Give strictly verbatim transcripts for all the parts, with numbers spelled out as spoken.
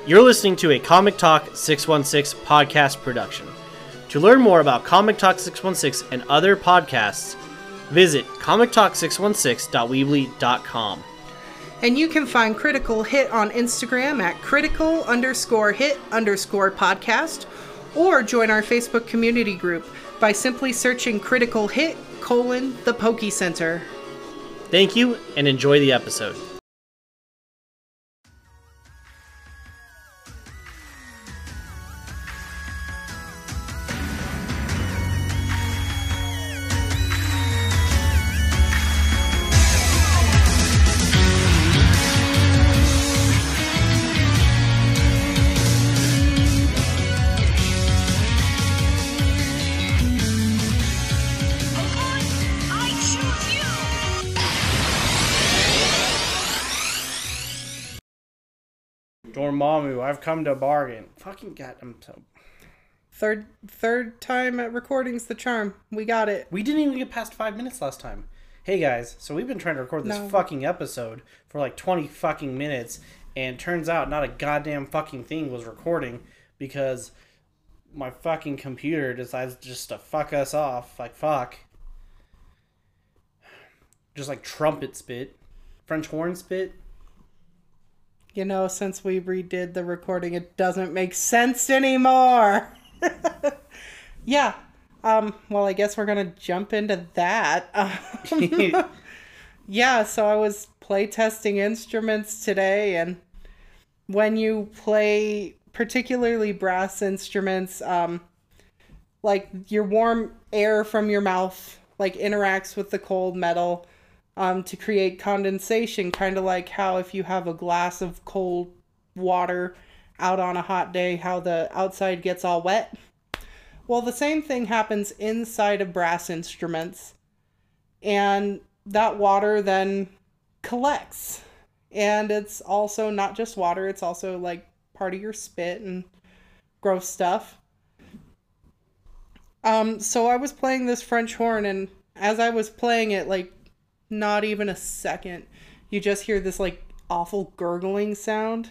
You're listening to a Comic Talk six one six podcast production. To learn more about Comic Talk six one six and other podcasts, visit comic talk six one six dot weebly dot com. And you can find Critical Hit on Instagram at critical underscore hit underscore podcast, or join our Facebook community group by simply searching Critical Hit colon the Poke Center. Thank you, and enjoy the episode. Dormammu, I've come to bargain. Fucking god, I'm so... Third third time at recording's the charm. We got it. We didn't even get past five minutes last time. Hey guys, so we've been trying to record this No. fucking episode for like twenty fucking minutes, and turns out not a goddamn fucking thing was recording because my fucking computer decides just to fuck us off. Like, fuck. Just like trumpet spit. French horn spit. You know, since we redid the recording, it doesn't make sense anymore. Yeah. Um, well, I guess we're going to jump into that. Um, yeah, so I was playtesting instruments today, and when you play particularly brass instruments, um, like your warm air from your mouth like interacts with the cold metal Um, to create condensation, kind of like how if you have a glass of cold water out on a hot day, how the outside gets all wet. Well, the same thing happens inside of brass instruments, and that water then collects. And it's also not just water, it's also like part of your spit and gross stuff. Um, so I was playing this French horn, and as I was playing it, like, not even a second, you just hear this like awful gurgling sound.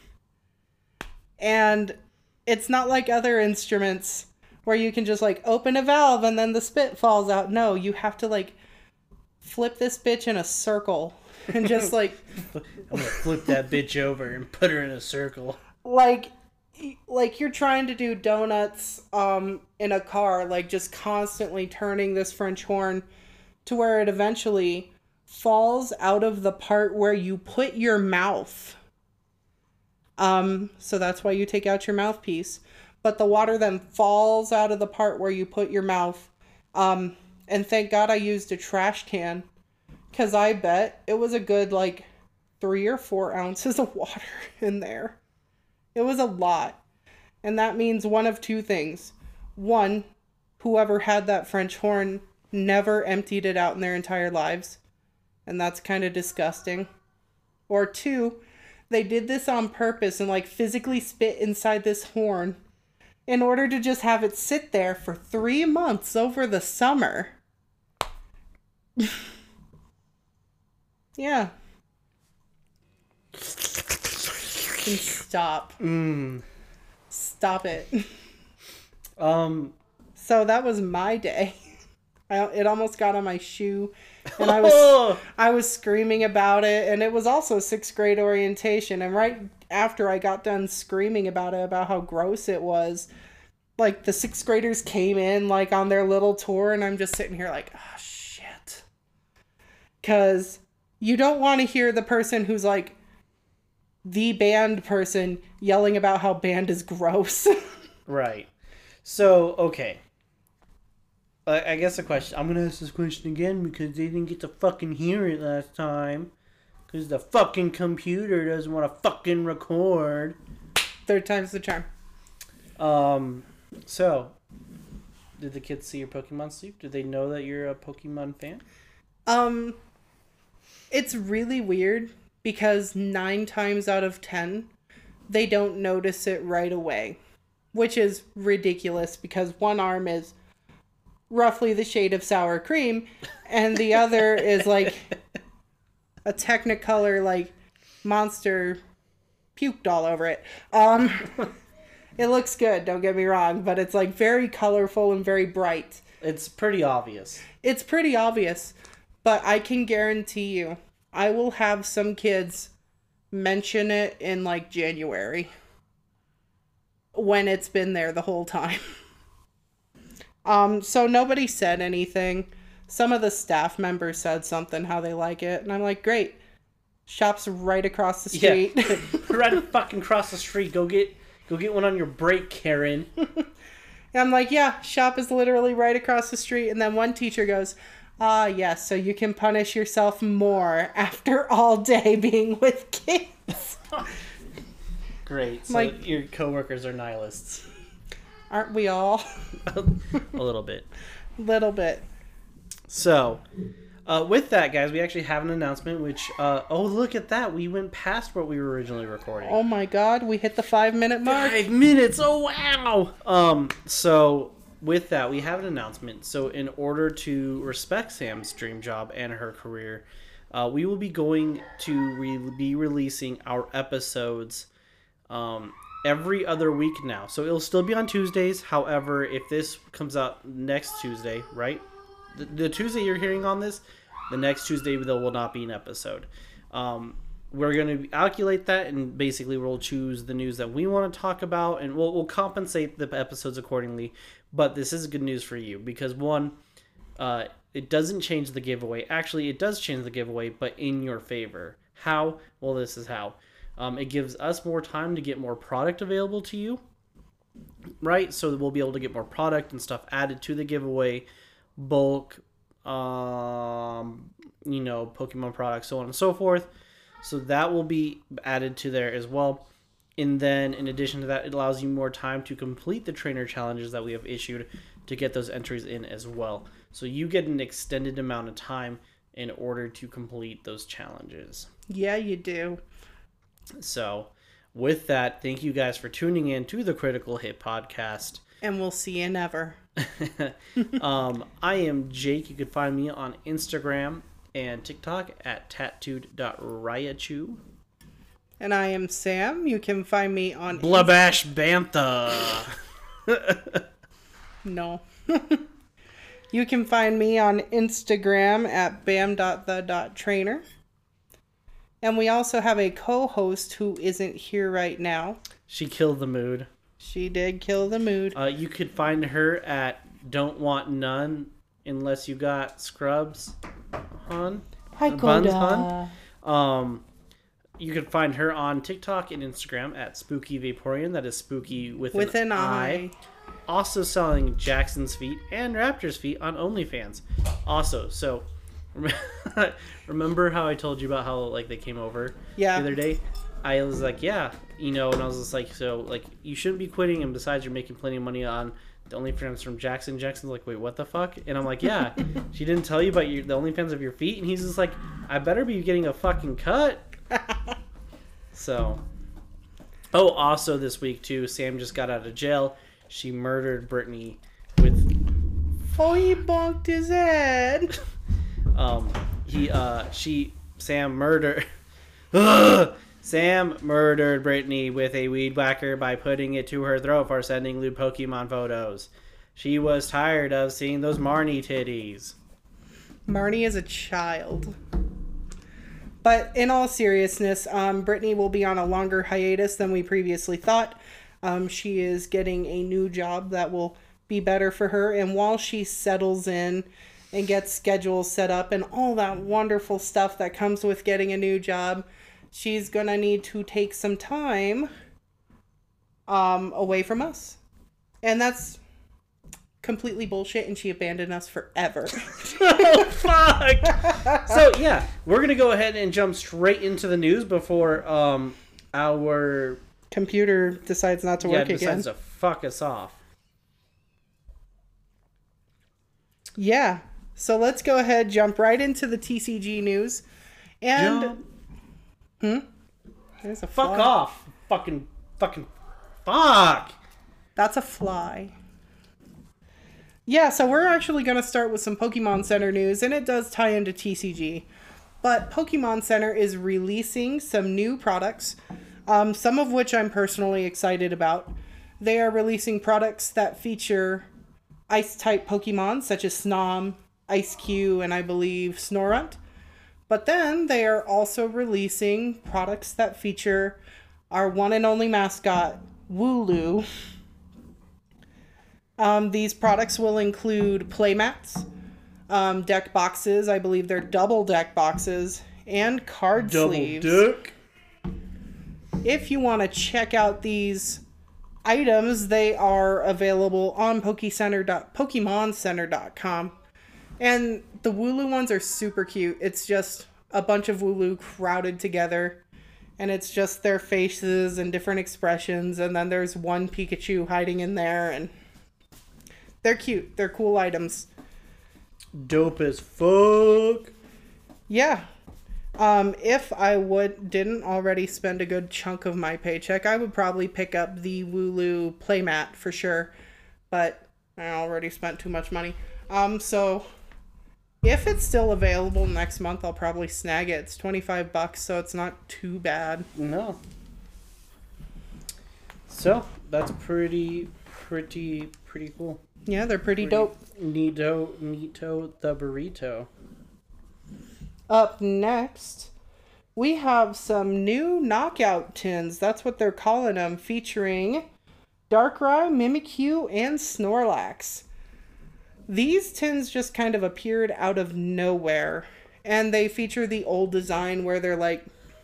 And it's not like other instruments where you can just like open a valve and then the spit falls out. No, you have to like flip this bitch in a circle and just like I'm gonna flip that bitch over and put her in a circle. like like you're trying to do donuts um in a car, like just constantly turning this French horn to where it eventually falls out of the part where you put your mouth. Um, so that's why you take out your mouthpiece. But the water then falls out of the part where you put your mouth. Um, and thank God I used a trash can, because I bet it was a good like three or four ounces of water in there. It was a lot. And that means one of two things. One, whoever had that French horn never emptied it out in their entire lives, and that's kind of disgusting. Or two, they did this on purpose and like physically spit inside this horn in order to just have it sit there for three months over the summer. Yeah. And stop. Mm. Stop it. Um. So that was my day. I, it almost got on my shoe, and I was I was screaming about it, and it was also sixth grade orientation, and right after I got done screaming about it, about how gross it was, like the sixth graders came in like on their little tour, and I'm just sitting here like, oh shit. Because you don't want to hear the person who's like the band person yelling about how band is gross. Right. So, okay. I guess the question, I'm going to ask this question again because they didn't get to fucking hear it last time. Because the fucking computer doesn't want to fucking record. Third time's the charm. Um, so, did the kids see your Pokemon sleep? Did they know that you're a Pokemon fan? Um, it's really weird because nine times out of ten, they don't notice it right away. Which is ridiculous because one arm is roughly the shade of sour cream, and the other is like a Technicolor like monster puked all over it. Um, it looks good, don't get me wrong, but it's like very colorful and very bright. It's pretty obvious. It's pretty obvious, but I can guarantee you, I will have some kids mention it in like January when it's been there the whole time. Um, so nobody said anything. Some of the staff members said something, how they like it. And I'm like, great. Shop's right across the street. Yeah. Right fucking across the street. Go get go get one on your break, Karen. And I'm like, yeah, shop is literally right across the street. And then one teacher goes, ah, yes, so you can punish yourself more after all day being with kids. Great. So like, your coworkers are nihilists. Aren't we all? A little bit. Little bit. So, uh, with that, guys, we actually have an announcement, which, uh, oh, look at that. We went past what we were originally recording. Oh my god, we hit the five minute mark. Five minutes. Oh, wow. Um, so, with that, we have an announcement. So, in order to respect Sam's dream job and her career, uh, we will be going to re- be releasing our episodes, um, every other week now. So it'll still be on Tuesdays. However, if this comes out next Tuesday, right? The, the Tuesday you're hearing on this, the next Tuesday there will not be an episode. Um, we're going to calculate that, and basically we'll choose the news that we want to talk about, and we'll, we'll compensate the episodes accordingly. But this is good news for you because, one, uh, it doesn't change the giveaway. Actually, it does change the giveaway, but in your favor. How? Well, this is how. Um, it gives us more time to get more product available to you, right? So that we'll be able to get more product and stuff added to the giveaway, bulk, um, you know, Pokemon products, so on and so forth. So that will be added to there as well. And then in addition to that, it allows you more time to complete the trainer challenges that we have issued to get those entries in as well. So you get an extended amount of time in order to complete those challenges. Yeah, you do. So, with that, thank you guys for tuning in to the Critical Hit Podcast. And we'll see you never. um, I am Jake. You can find me on Instagram and TikTok at tattooed dot raichu. And I am Sam. You can find me on... Blabash Bantha. No. You can find me on Instagram at bam dot the dot trainer. And we also have a co-host who isn't here right now. She killed the mood. She did kill the mood. Uh, you could find her at Don't Want None Unless You Got Scrubs, hun. Hi, Buns, hun. Um, you can find her on TikTok and Instagram at Spooky Vaporeon. That is spooky with, with an, an eye. eye. Also selling Jackson's feet and Raptor's feet on OnlyFans. Also, so... Remember how I told you about how like they came over yeah. the other day? I was like, yeah, you know, and I was just like, so like you shouldn't be quitting, and besides you're making plenty of money on the OnlyFans from Jackson. Jackson's like, wait, what the fuck? And I'm like, yeah, she didn't tell you about your, the OnlyFans of your feet, and he's just like, I better be getting a fucking cut. So, oh, also this week too, Sam just got out of jail. She murdered Brittany with. Oh, he bonked his head. Um, he, uh, she, Sam murdered, Sam murdered Brittany with a weed whacker by putting it to her throat for sending lewd Pokemon photos. She was tired of seeing those Marnie titties. Marnie is a child. But in all seriousness, um, Brittany will be on a longer hiatus than we previously thought. Um, she is getting a new job that will be better for her, and while she settles in and get schedules set up and all that wonderful stuff that comes with getting a new job, she's gonna need to take some time um, away from us. And that's completely bullshit, and she abandoned us forever. Oh, fuck! So, yeah, we're gonna go ahead and jump straight into the news before um, our... computer decides not to yeah, work again. decides to fuck us off. Yeah. So let's go ahead, jump right into the T C G news. And... Jump. Hmm? There's a Fuck fly. off. Fucking, fucking, fuck! That's a fly. Yeah, so we're actually going to start with some Pokemon Center news, and it does tie into T C G. But Pokemon Center is releasing some new products. Um, some of which I'm personally excited about. They are releasing products that feature Ice-type Pokemon, such as Snom, Ice-Q, and I believe Snorunt. But then they are also releasing products that feature our one and only mascot, Wooloo. Um, these products will include playmats, um, deck boxes, I believe they're double deck boxes, and card Double sleeves. deck. If you want to check out these items, they are available on Pokecenter. Pokemon Center dot com. And the Wooloo ones are super cute. It's just a bunch of Wooloo crowded together. And it's just their faces and different expressions. And then there's one Pikachu hiding in there. And they're cute. They're cool items. Dope as fuck. Yeah. Um, if I would didn't already spend a good chunk of my paycheck, I would probably pick up the Wooloo playmat for sure. But I already spent too much money. Um, so if it's still available next month, I'll probably snag it. It's twenty-five bucks, so it's not too bad. No. So that's pretty, pretty, pretty cool. Yeah, they're pretty, Pretty dope. Neato, Neato the burrito. Up next, we have some new knockout tins. That's what they're calling them, featuring Darkrai, Mimikyu, and Snorlax. These tins just kind of appeared out of nowhere, and they feature the old design where they're like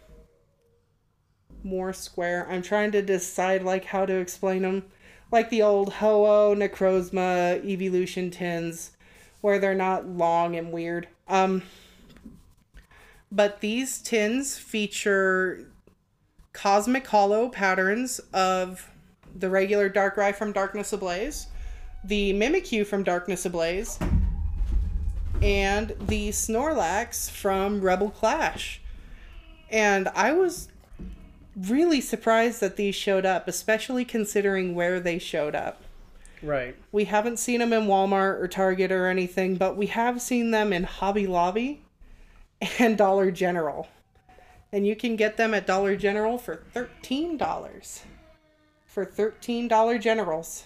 more square. I'm trying to decide like how to explain them. Like the old Ho-Oh, Necrozma, Evolution tins, where they're not long and weird. Um, but these tins feature Cosmic Hollow patterns of the regular Darkrai from Darkness Ablaze, the Mimikyu from Darkness Ablaze, and the Snorlax from Rebel Clash. And I was really surprised that these showed up, especially considering where they showed up. Right. We haven't seen them in Walmart or Target or anything, but we have seen them in Hobby Lobby and Dollar General. And you can get them at Dollar General for thirteen dollars. For thirteen Dollar Generals.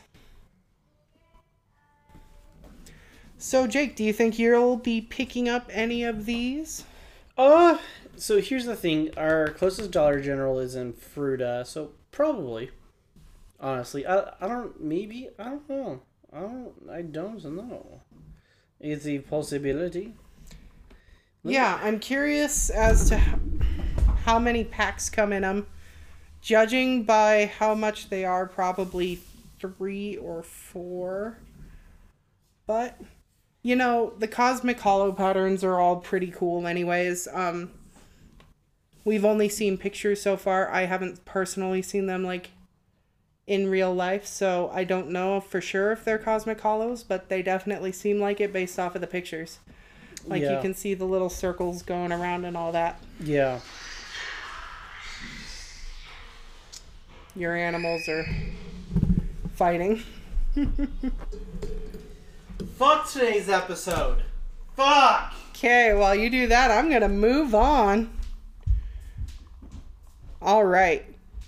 So, Jake, do you think you'll be picking up any of these? Uh, so here's the thing. Our closest Dollar General is in Fruta, so probably. Honestly, I, I don't, maybe, I don't know. I don't, I don't know. It's a possibility. Look. Yeah, I'm curious as to how, how many packs come in them. Judging by how much they are, probably three or four. But, you know, the Cosmic Hollow patterns are all pretty cool anyways. Um, we've only seen pictures so far. I haven't personally seen them, like, in real life, so I don't know for sure if they're Cosmic Hollows, but they definitely seem like it based off of the pictures. Like, yeah. You can see the little circles going around and all that. Yeah. Your animals are fighting. Fuck today's episode. Fuck! Okay, while you do that, I'm going to move on. All right.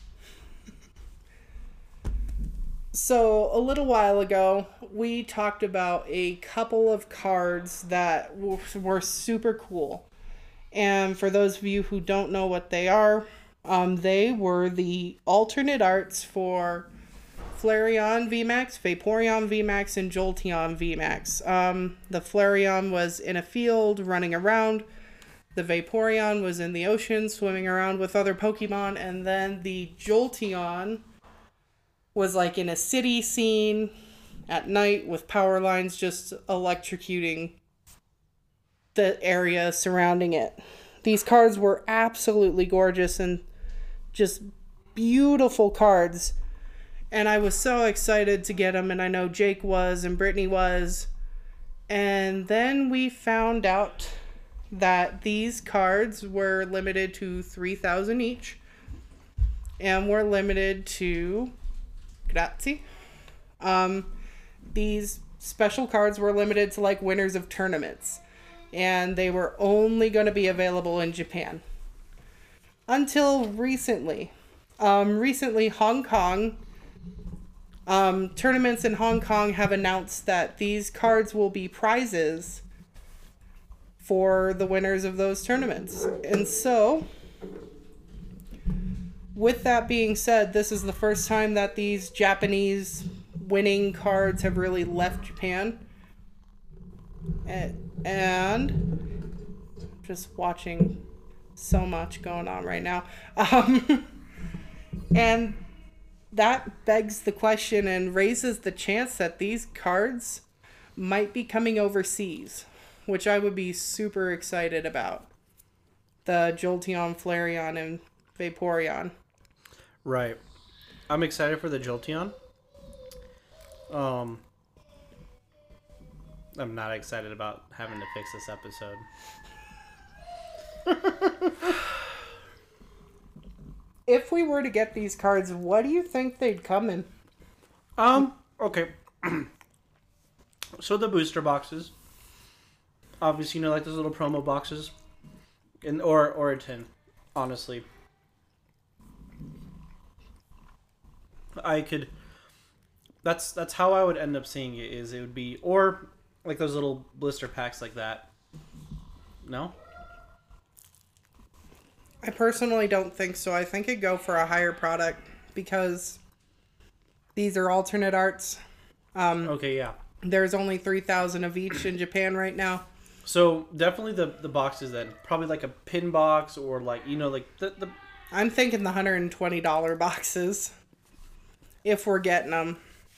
So, a little while ago, we talked about a couple of cards that w- were super cool. And for those of you who don't know what they are, um, they were the alternate arts for Flareon V MAX, Vaporeon V MAX, and Jolteon V MAX. Um, the Flareon was in a field running around. The Vaporeon was in the ocean swimming around with other Pokemon. And then the Jolteon was like in a city scene at night with power lines just electrocuting the area surrounding it. These cards were absolutely gorgeous and just beautiful cards. And I was so excited to get them, and I know Jake was and Brittany was. And then we found out that these cards were limited to three thousand each. And were limited to... Grazie. Um, these special cards were limited to like winners of tournaments, and they were only going to be available in Japan. Until recently. Um, recently, Hong Kong, um, tournaments in Hong Kong have announced that these cards will be prizes for the winners of those tournaments. And so, with that being said, this is the first time that these Japanese winning cards have really left Japan. And just watching so much going on right now. Um, and that begs the question and raises the chance that these cards might be coming overseas, which I would be super excited about. The Jolteon, Flareon, and Vaporeon. Right. I'm excited for the Jolteon. Um, I'm not excited about having to fix this episode. If we were to get these cards, what do you think they'd come in? Um, okay. So the booster boxes. Obviously, you know, like those little promo boxes. In, or, or a tin, honestly. I could... That's that's how I would end up seeing it, is it would be... Or, like those little blister packs like that. No? I personally don't think so. I think it'd go for a higher product because these are alternate arts. Um, okay, yeah. There's only three thousand of each in Japan right now. So, definitely the, the boxes then. Probably like a pin box or like, you know, like the... the... I'm thinking the one hundred twenty dollars boxes. If we're getting them.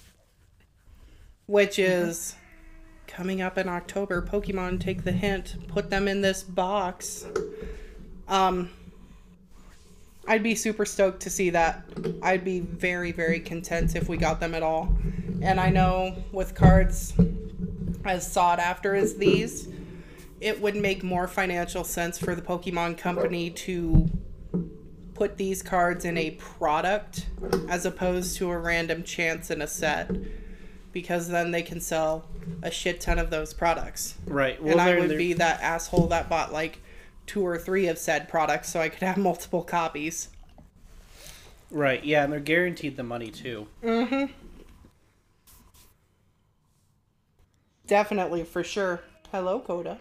Which is coming up in October. Pokemon, take the hint. Put them in this box. Um... I'd be super stoked to see that. I'd be very, very content if we got them at all. And I know with cards as sought after as these, it would make more financial sense for the Pokemon Company to put these cards in a product as opposed to a random chance in a set. Because then they can sell a shit ton of those products. Right. Well, and I they're, would they're... be that asshole that bought like two or three of said products so I could have multiple copies. Right, yeah, and they're guaranteed the money too. Mm-hmm. Definitely, for sure. Hello, Coda.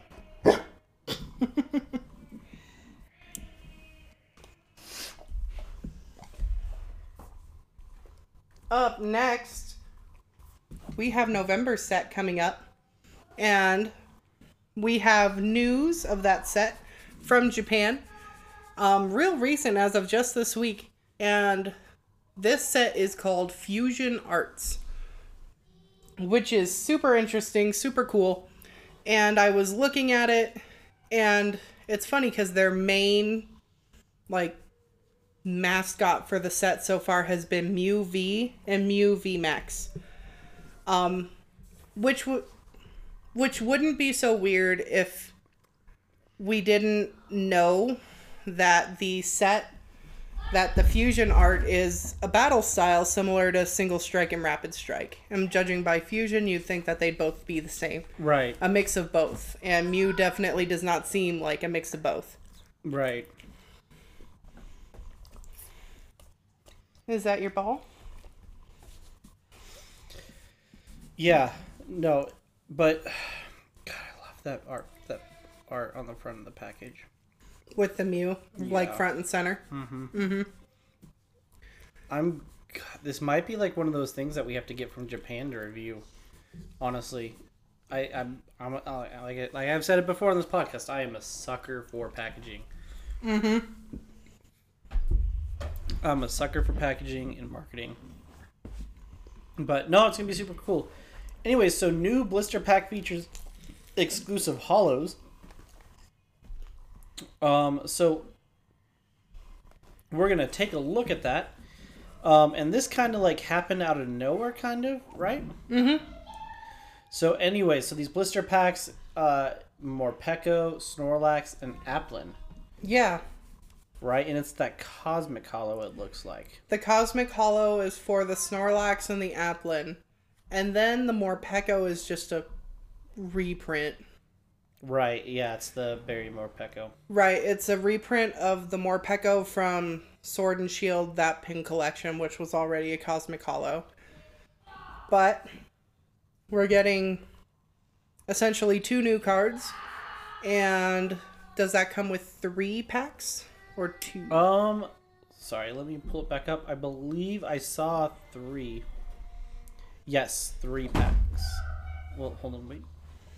Up next, we have November set coming up. And we have news of that set from Japan. Um, real recent, as of just this week. And this set is called Fusion Arts, which is super interesting, super cool. And I was looking at it, and it's funny because their main, like, mascot for the set so far has been Mew V and Mew V Max. Um, which would... Which wouldn't be so weird if we didn't know that the set, that the fusion art is a battle style similar to Single Strike and Rapid Strike. And judging by fusion, you'd think that they'd both be the same. Right. A mix of both. And Mew definitely does not seem like a mix of both. Right. Is that your ball? Yeah. No. But, God, I love that art, that art on the front of the package. With the Mew, Yeah. like front and center. Mm-hmm. Mm-hmm. I'm, God, this might be like one of those things that we have to get from Japan to review. Honestly, I, I'm, I'm, I like it. Like I've said it before on this podcast, I am a sucker for packaging. Mm-hmm. I'm a sucker for packaging and marketing. But no, it's gonna be super cool. Anyway, so new blister pack features exclusive holos. Um, so we're gonna take a look at that. Um, and this kind of like happened out of nowhere, kind of, right? Mm-hmm. So anyway, so these blister packs, uh, Morpeko, Snorlax, and Applin, Yeah. right? And it's that Cosmic Holo, it looks like. The Cosmic Holo is for the Snorlax and the Applin. And then the Morpeko is just a reprint. Right, yeah, it's the Barry Morpeko. Right, it's a reprint of the Morpeko from Sword and Shield, that pin collection, which was already a Cosmic Hollow. But we're getting essentially two new cards. And does that come with three packs or two? Um, sorry, let me pull it back up. I believe I saw three. Yes, three packs. Well, hold on, wait.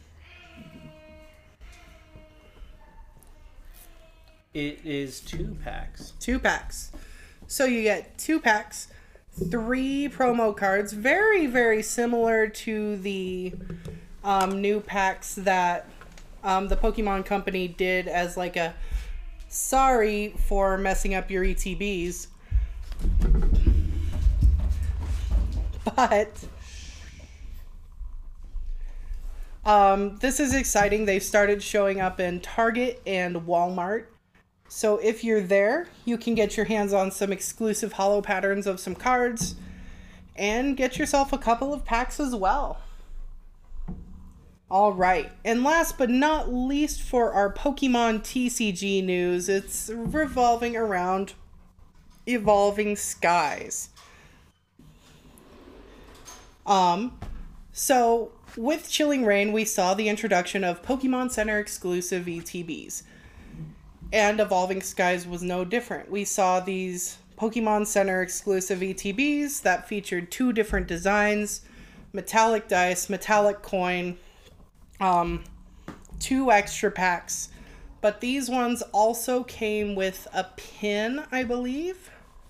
It is two packs. Two packs. So you get two packs, three promo cards, very, very similar to the um, new packs that um, the Pokemon Company did as like a sorry for messing up your E T Bs. But um, this is exciting. They've started showing up in Target and Walmart. So if you're there, you can get your hands on some exclusive holo patterns of some cards and get yourself a couple of packs as well. All right. And last but not least for our Pokemon T C G news, it's revolving around Evolving Skies. Um, so with Chilling Reign, we saw the introduction of Pokemon Center exclusive E T Bs. And Evolving Skies was no different. We saw these Pokemon Center exclusive E T Bs that featured two different designs, metallic dice, metallic coin, um, two extra packs. But these ones also came with a pin, I believe.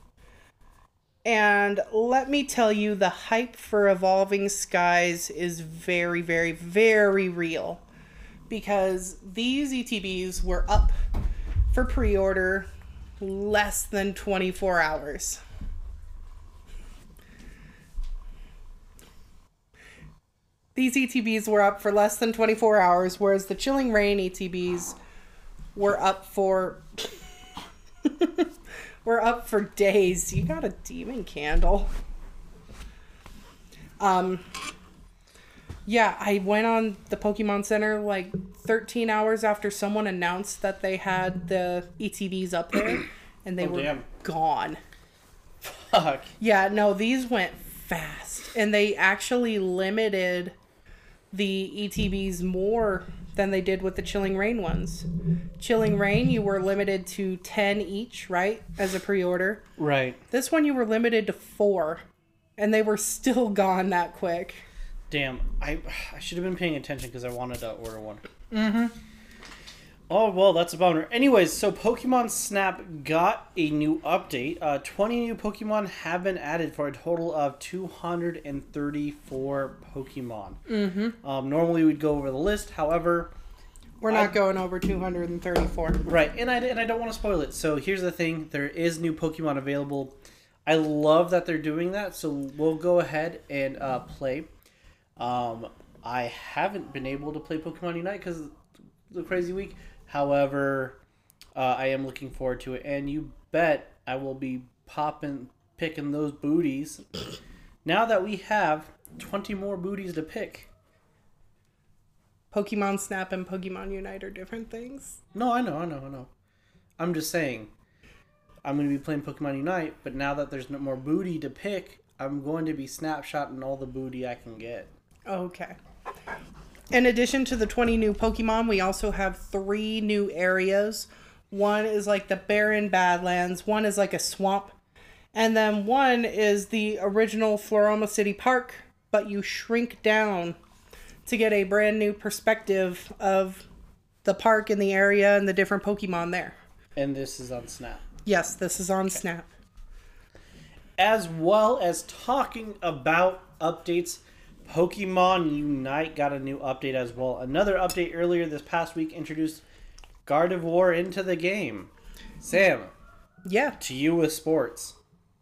And let me tell you, the hype for Evolving Skies is very, very, very real. Because these E T Bs were up for pre-order less than twenty-four hours. These E T Bs were up for less than twenty-four hours, whereas the Chilling Reign E T Bs were up for were up for days. You got a demon candle. Um Yeah, I went on the Pokemon Center like thirteen hours after someone announced that they had the E T Bs up there, and they Oh, were damn. gone. Fuck. Yeah, no, these went fast. And they actually limited the E T Bs more than they did with the Chilling Reign ones. Chilling Reign, you were limited to ten each, right? As a pre-order. Right. This one you were limited to four. And they were still gone that quick. Damn, I I should have been paying attention because I wanted to order one. Mm-hmm. Oh, well, that's a bummer. Anyways, so Pokemon Snap got a new update. Uh, twenty new Pokemon have been added for a total of two hundred thirty-four Pokemon. Mm-hmm. Um, normally we'd go over the list, however... We're not I, going over two hundred thirty-four. Right, and I, and I don't want to spoil it. So here's the thing. There is new Pokemon available. I love that they're doing that, so we'll go ahead and uh, play. Um, I haven't been able to play Pokemon Unite because of the crazy week. However, uh, I am looking forward to it, and you bet I will be popping, picking those booties. Now that we have twenty more booties to pick. Pokemon Snap and Pokemon Unite are different things. No, I know, I know, I know. I'm just saying, I'm going to be playing Pokemon Unite, but now that there's no more booty to pick, I'm going to be snapshotting all the booty I can get. Okay. In addition to the twenty new Pokemon, we also have three new areas. One is like the barren Badlands, one is like a swamp, and then one is the original Floroma City Park, but you shrink down to get a brand new perspective of the park and the area and the different Pokemon there. And this is on Snap. Yes, this is on Snap. As well as talking about updates, Pokemon Unite got a new update as well. Another update earlier this past week introduced Gardevoir into the game. Sam, Yeah. to you with sports.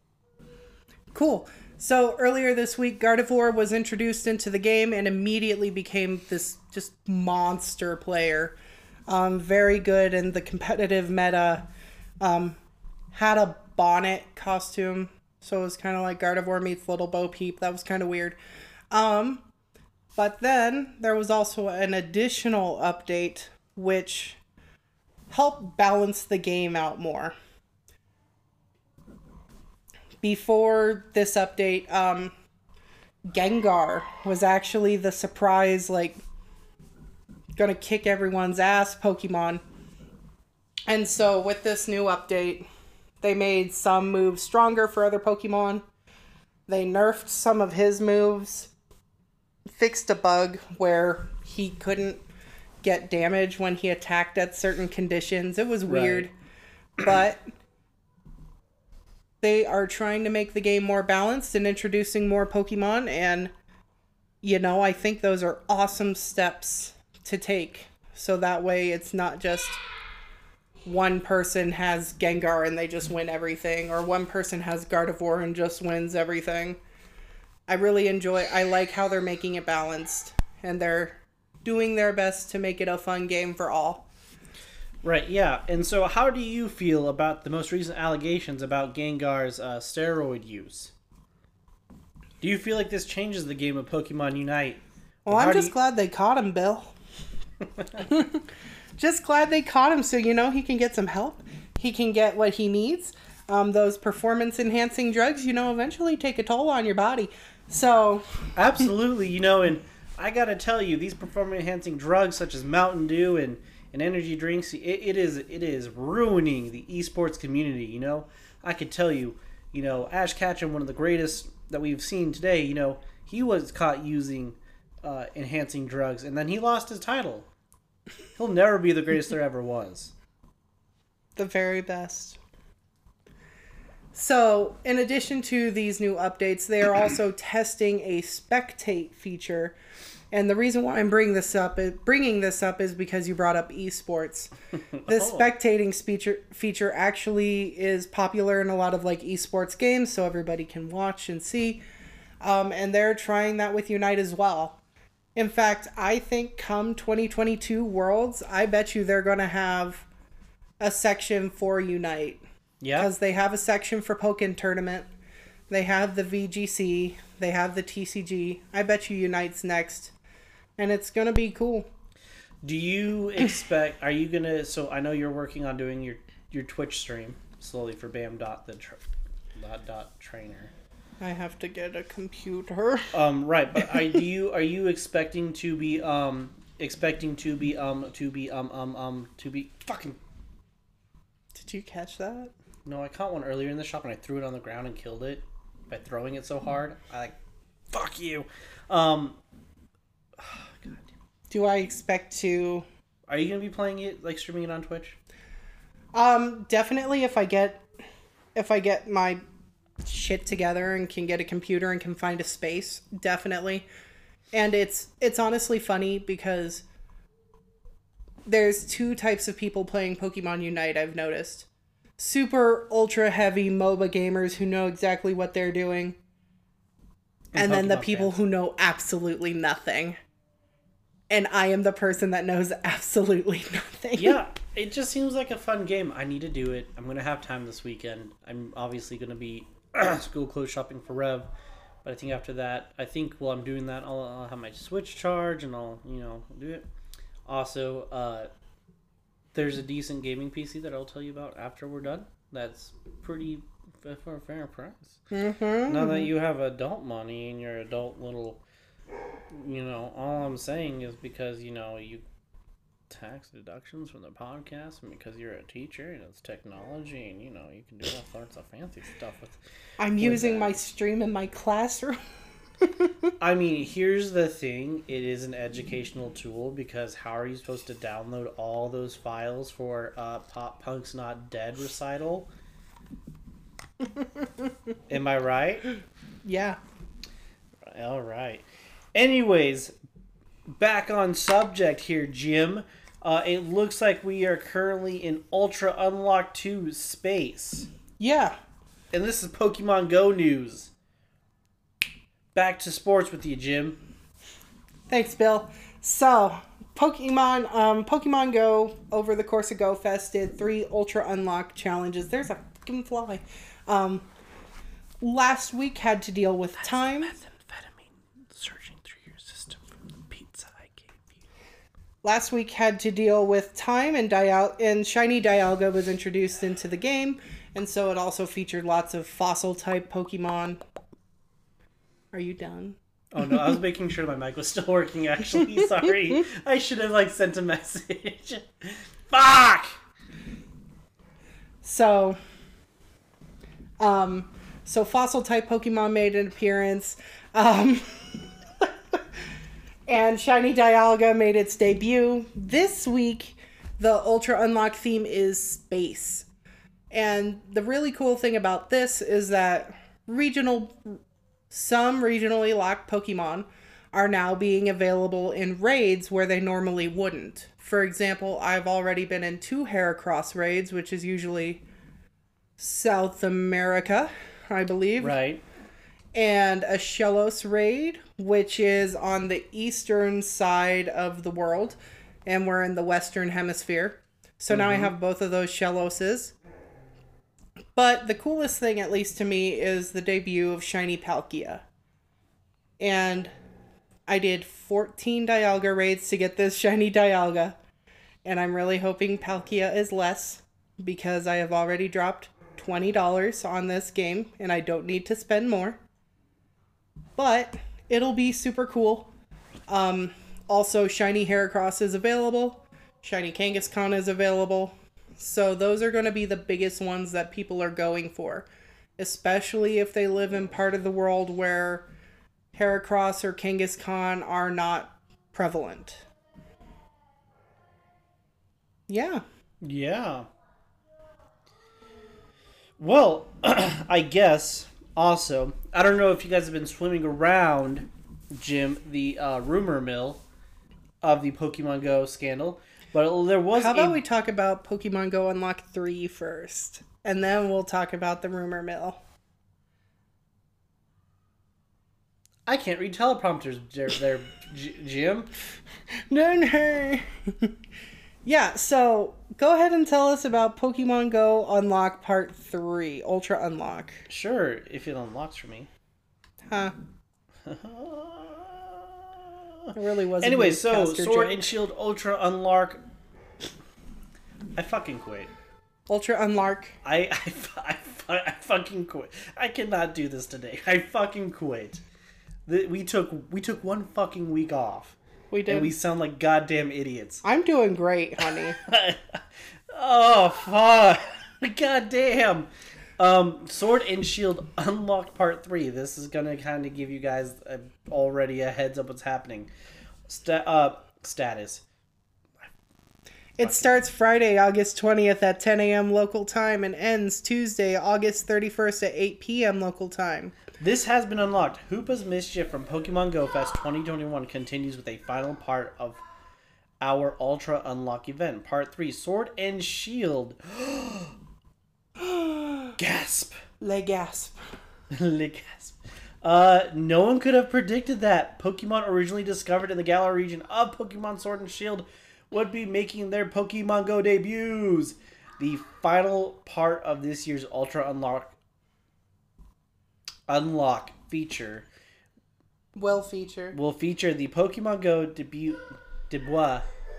Cool. So earlier this week, Gardevoir was introduced into the game and immediately became this just monster player. Um, very good in the competitive meta. Um, had a bonnet costume, so it was kind of like Gardevoir meets Little Bo Peep. That was kind of weird. Um, But then there was also an additional update which helped balance the game out more. Before this update, um, Gengar was actually the surprise, like, gonna kick everyone's ass Pokemon. And so with this new update, they made some moves stronger for other Pokemon. They nerfed some of his moves, fixed a bug where he couldn't get damage when he attacked at certain conditions. It was weird. Right. But they are trying to make the game more balanced and introducing more Pokemon. And, you know, I think those are awesome steps to take. So that way it's not just one person has Gengar and they just win everything, or one person has Gardevoir and just wins everything. I really enjoy, I like how they're making it balanced, and they're doing their best to make it a fun game for all. Right, yeah. And so how do you feel about the most recent allegations about Gengar's uh, steroid use? Do you feel like this changes the game of Pokemon Unite? Well, I'm just you... glad they caught him, Bill. Just glad they caught him so, you know, he can get some help. He can get what he needs. Um, those performance-enhancing drugs, you know, eventually take a toll on your body. So... Absolutely, you know, and I gotta tell you, these performance-enhancing drugs such as Mountain Dew and, and energy drinks, it, it is it is ruining the esports community, you know? I could tell you, you know, Ash Ketchum, one of the greatest that we've seen today, you know, he was caught using uh, enhancing drugs, and then he lost his title. He'll never be the greatest there ever was. The very best. So, in addition to these new updates, they are also testing a spectate feature. And the reason why I'm bringing this up is, bringing this up is because you brought up esports. This oh. spectating feature, feature actually is popular in a lot of like esports games, so everybody can watch and see. Um, and they're trying that with Unite as well. In fact, I think come twenty twenty-two Worlds, I bet you they're going to have a section for Unite. Yeah. Because they have a section for Pokken Tournament. They have the V G C. They have the T C G. I bet you Unite's next. And it's going to be cool. Do you expect... are you going to... So I know you're working on doing your, your Twitch stream slowly for Bam dot the tra, dot, dot trainer. I have to get a computer. Um, right, but are do you are you expecting to be um expecting to be um to be um um um to be fucking? Did you catch that? No, I caught one earlier in the shop and I threw it on the ground and killed it by throwing it so hard. I like, fuck you. Um, oh, God. Do I expect to? Are you gonna be playing it, like streaming it on Twitch? Um, definitely if I get if I get my shit together and can get a computer and can find a space, definitely. And it's it's honestly funny because there's two types of people playing Pokemon Unite, I've noticed. Super ultra heavy MOBA gamers who know exactly what they're doing, and, and then the people fans who know absolutely nothing. And I am the person that knows absolutely nothing. Yeah, it just seems like a fun game. I need to do it. I'm gonna have time this weekend. I'm obviously gonna be school clothes shopping for Rev, but I think after that, I think while I'm doing that, I'll, I'll have my Switch charge and I'll, you know, do it. Also, uh, there's a decent gaming P C that I'll tell you about after we're done. That's pretty for a fair price. Mm-hmm. Now that you have adult money and your adult little, you know, all I'm saying is because, you know, you tax deductions from the podcast and because you're a teacher and it's technology and, you know, you can do all sorts of fancy stuff with I'm with using that. My stream in my classroom. I mean, here's the thing. It is an educational tool because how are you supposed to download all those files for uh, Pop Punk's Not Dead recital? Am I right? Yeah. All right. Anyways, back on subject here, Jim. Uh, it looks like we are currently in Ultra Unlocked two space. Yeah. And this is Pokemon Go news. Back to sports with you, Jim. Thanks, Bill. So, Pokemon, um, Pokemon Go, over the course of Go Fest, did three Ultra Unlocked challenges. There's a fucking fly. Um, last week had to deal with time. Methamphetamine surging through your system from last week had to deal with time, and Dial and Shiny Dialga was introduced into the game, and so it also featured lots of fossil type Pokemon. Are you done? Oh no, I was making sure my mic was still working actually. Sorry. I should have like sent a message. Fuck! So um so fossil type Pokemon made an appearance. Um And Shiny Dialga made its debut. This week, the Ultra Unlock theme is space. And the really cool thing about this is that regional, some regionally locked Pokemon are now being available in raids where they normally wouldn't. For example, I've already been in two Heracross raids, which is usually South America, I believe. Right. And a Shellos raid, which is on the eastern side of the world, and we're in the western hemisphere. So mm-hmm. now I have both of those Shelloses. But the coolest thing, at least to me, is the debut of Shiny Palkia. And I did fourteen Dialga raids to get this Shiny Dialga. And I'm really hoping Palkia is less, because I have already dropped twenty dollars on this game, and I don't need to spend more. But it'll be super cool. Um, also, Shiny Heracross is available. Shiny Kangaskhan is available. So those are going to be the biggest ones that people are going for. Especially if they live in part of the world where Heracross or Kangaskhan are not prevalent. Yeah. Yeah. Well, I guess... Also, I don't know if you guys have been swimming around, Jim, the uh, rumor mill of the Pokemon Go scandal, but there was. How about a... we talk about Pokemon Go Unlock three first, and then we'll talk about the rumor mill. I can't read teleprompters, there, there Jim. No, no. Yeah, so go ahead and tell us about Pokemon Go Unlock Part three, Ultra Unlock. Sure, if it unlocks for me. Huh. It really wasn't. Anyway, so Sword Sword joke. and Shield Ultra Unlock. I fucking quit. Ultra Unlock. I, I, I, I fucking quit. I cannot do this today. I fucking quit. The, we took we took one fucking week off. We did. And we sound like goddamn idiots. I'm doing great, honey. Oh, fuck. Goddamn. Um, Sword and Shield Unlocked Part three. This is going to kind of give you guys a, already a heads up what's happening. Sta- uh, status. It starts Friday, August twentieth at ten a.m. local time and ends Tuesday, August thirty-first at eight p.m. local time. This has been unlocked. Hoopa's Mischief from Pokemon Go Fest twenty twenty-one continues with a final part of our Ultra Unlock event. Part three, Sword and Shield. Gasp. Le gasp. Le gasp. Uh, no one could have predicted that Pokemon originally discovered in the Galar region of Pokemon Sword and Shield would be making their Pokemon Go debuts. The final part of this year's Ultra Unlock Unlock feature Will feature. will feature the Pokemon Go debut debut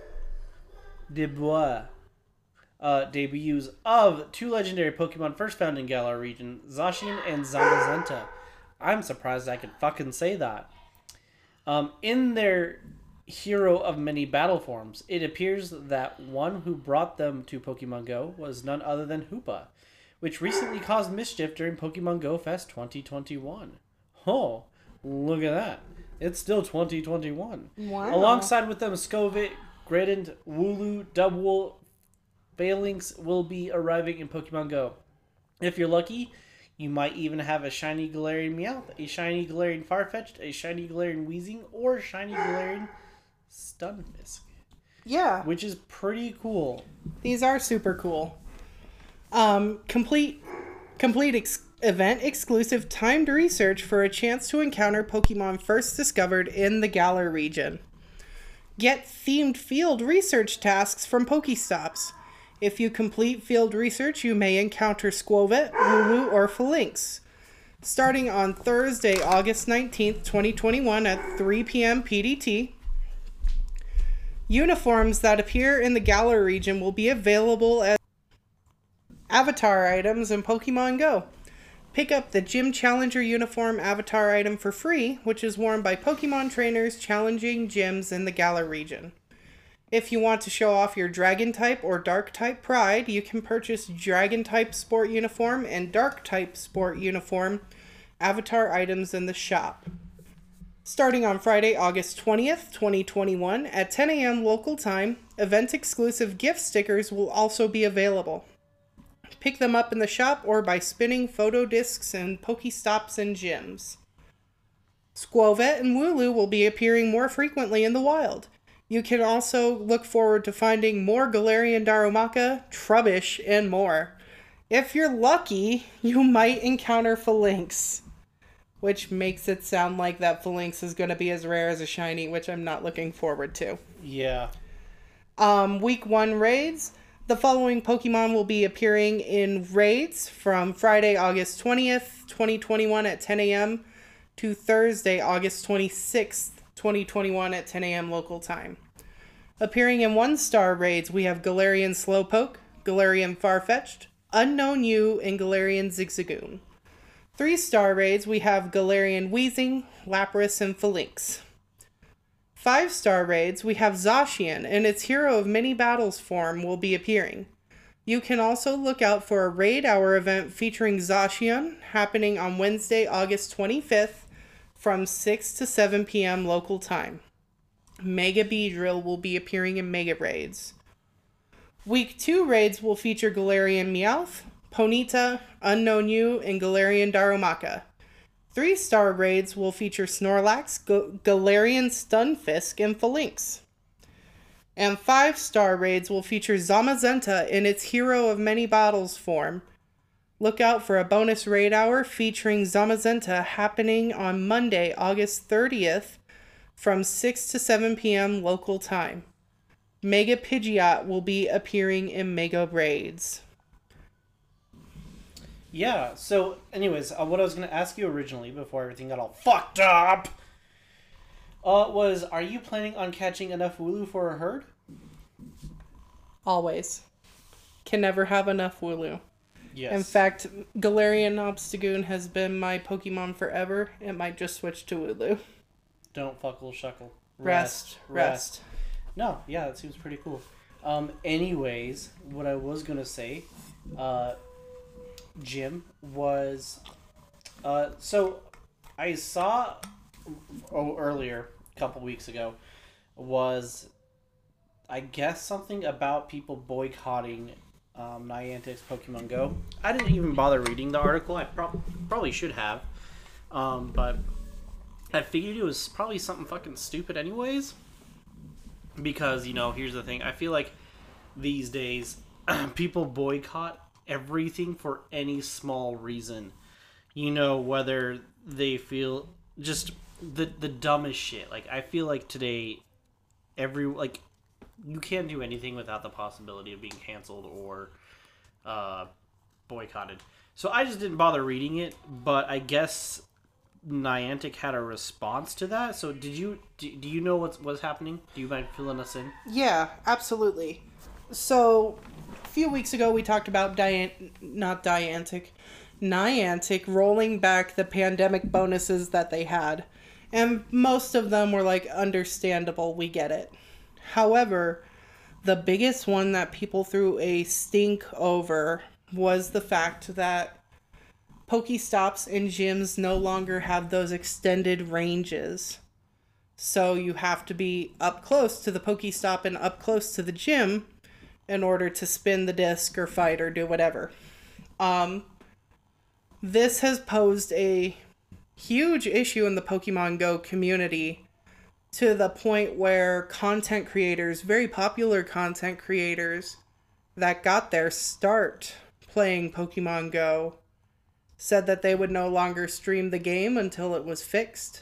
debut uh, debuts of two legendary Pokemon first found in Galar region, Zacian and Zamazenta. I'm surprised I could fucking say that. Um, in their hero of many battle forms, it appears that one who brought them to Pokemon Go was none other than Hoopa, which recently caused mischief during Pokemon Go Fest twenty twenty-one. Oh, look at that. It's still twenty twenty-one. Wow. Alongside with them, Skovit, Gradient, Wooloo, Dubwool, Phalanx will be arriving in Pokemon Go. If you're lucky, you might even have a shiny Galarian Meowth, a shiny Galarian Farfetch'd, a shiny Galarian Weezing, or a shiny Galarian Stunfisk. Yeah. Which is pretty cool. These are super cool. Um, complete, complete ex- event exclusive timed research for a chance to encounter Pokemon first discovered in the Galar region. Get themed field research tasks from Pokestops. If you complete field research, you may encounter Squovit, Wooloo, or Phalanx. Starting on Thursday, August nineteenth, twenty twenty-one at three p.m. P D T. Uniforms that appear in the Galar region will be available as avatar items in Pokemon Go. Pick up the Gym Challenger Uniform avatar item for free, which is worn by Pokemon trainers challenging gyms in the Galar region. If you want to show off your Dragon-type or Dark-type pride, you can purchase Dragon-type Sport Uniform and Dark-type Sport Uniform avatar items in the shop. Starting on Friday, August twentieth, twenty twenty-one, at ten a.m. local time, event-exclusive gift stickers will also be available. Pick them up in the shop or by spinning photo discs and Pokestops and gyms. Squovette and Wooloo will be appearing more frequently in the wild. You can also look forward to finding more Galarian Darumaka, Trubbish, and more. If you're lucky, you might encounter Phalanx, which makes it sound like that Phalanx is going to be as rare as a shiny, which I'm not looking forward to. Yeah. Um, week one raids. The following Pokemon will be appearing in raids from Friday, August twentieth, twenty twenty-one at ten a.m. to Thursday, August twenty-sixth, twenty twenty-one at ten a.m. local time. Appearing in one-star raids, we have Galarian Slowpoke, Galarian Farfetch'd, Unknown U, and Galarian Zigzagoon. Three-star raids, we have Galarian Weezing, Lapras, and Phalanx. Five-star raids, we have Zacian, and its Hero of Many Battles form will be appearing. You can also look out for a Raid Hour event featuring Zacian happening on Wednesday, August twenty-fifth from six to seven p.m. local time. Mega Beedrill will be appearing in Mega Raids. Week two raids will feature Galarian Meowth, Ponyta, Unknown U, and Galarian Darumaka. Three-star raids will feature Snorlax, G- Galarian Stunfisk, and Phalanx. And five-star raids will feature Zamazenta in its Hero of Many Battles form. Look out for a bonus raid hour featuring Zamazenta happening on Monday, August thirtieth from six to seven p.m. local time. Mega Pidgeot will be appearing in Mega Raids. Yeah, so anyways, uh, what I was going to ask you originally before everything got all fucked up uh, was, are you planning on catching enough Wooloo for a herd? Always. Can never have enough Wooloo. Yes. In fact, Galarian Obstagoon has been my Pokemon forever. It might just switch to Wooloo. Don't fuckle shuckle. Rest. Rest. Rest. No, yeah, that seems pretty cool. Um, anyways, what I was going to say... Uh, Jim, was uh so I saw oh, earlier a couple weeks ago was I guess something about people boycotting um, Niantic's Pokemon Go. I didn't even bother reading the article. I pro- probably should have, um, but I figured it was probably something fucking stupid anyways, because, you know, here's the thing, I feel like these days people boycott everything for any small reason, you know, whether they feel just the the dumbest shit. Like, I feel like today every like you can't do anything without the possibility of being canceled or uh boycotted. So I just didn't bother reading it, but I guess Niantic had a response to that. So did you do, do you know what's what's happening? Do you mind filling us in? Yeah, absolutely. So a few weeks ago, we talked about Dian- not Diantic, Niantic rolling back the pandemic bonuses that they had. And most of them were, like, understandable, we get it. However, the biggest one that people threw a stink over was the fact that Pokestops and gyms no longer have those extended ranges. So you have to be up close to the Pokestop and up close to the gym in order to spin the disc or fight or do whatever. Um, this has posed a huge issue in the Pokemon Go community to the point where content creators, very popular content creators that got their start playing Pokemon Go, said that they would no longer stream the game until it was fixed.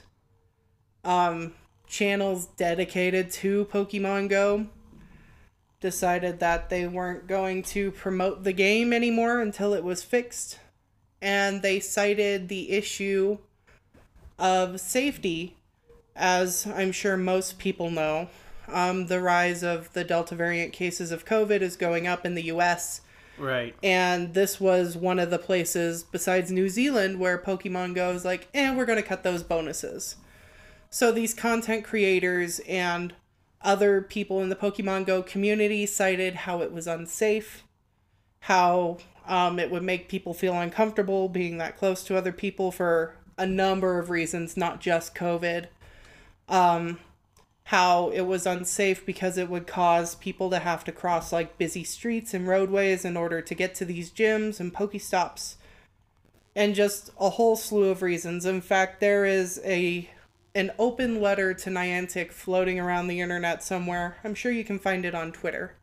Um, channels dedicated to Pokemon Go decided that they weren't going to promote the game anymore until it was fixed. And they cited the issue of safety. As I'm sure most people know, Um, the rise of the Delta variant cases of COVID is going up in the U S. Right. And this was one of the places, besides New Zealand, where Pokemon Go is like, eh, we're going to cut those bonuses. So these content creators and other people in the Pokemon Go community cited how it was unsafe, how um, it would make people feel uncomfortable being that close to other people for a number of reasons, not just COVID. Um, how it was unsafe because it would cause people to have to cross like busy streets and roadways in order to get to these gyms and Pokestops. And just a whole slew of reasons. In fact, there is a an open letter to Niantic floating around the internet somewhere. I'm sure you can find it on Twitter.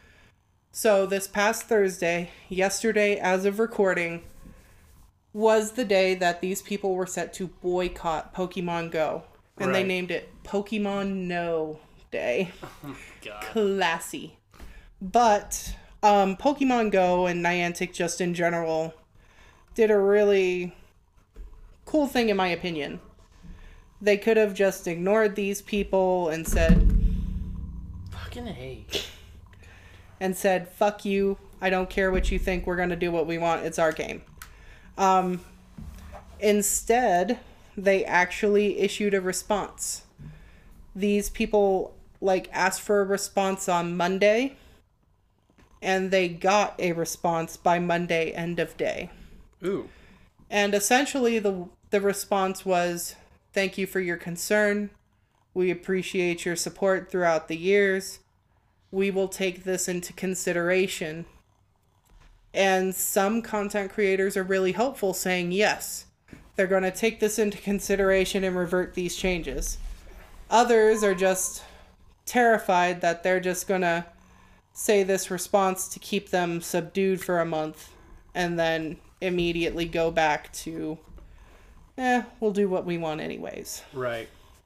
So this past Thursday, yesterday as of recording, was the day that these people were set to boycott Pokemon Go. And right. They named it Pokemon No Day. Oh my God. Classy. But um, Pokemon Go and Niantic just in general did a really cool thing in my opinion. They could have just ignored these people and said... Fucking hate. And said, fuck you, I don't care what you think, we're going to do what we want, it's our game. Um, instead, they actually issued a response. These people, like, asked for a response on Monday, and they got a response by Monday end of day. Ooh. And essentially, the the response was, thank you for your concern. We appreciate your support throughout the years. We will take this into consideration. And some content creators are really hopeful, saying yes, they're going to take this into consideration and revert these changes. Others are just terrified that they're just going to say this response to keep them subdued for a month and then immediately go back to, eh, we'll do what we want anyways. Right.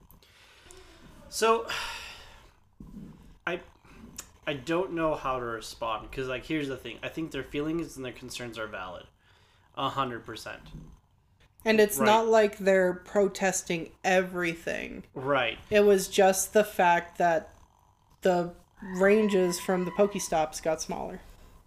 So, I I don't know how to respond, because, like, here's the thing. I think their feelings and their concerns are valid. A hundred percent. And it's right. not like they're protesting everything. Right. It was just the fact that the ranges from the Pokestops got smaller.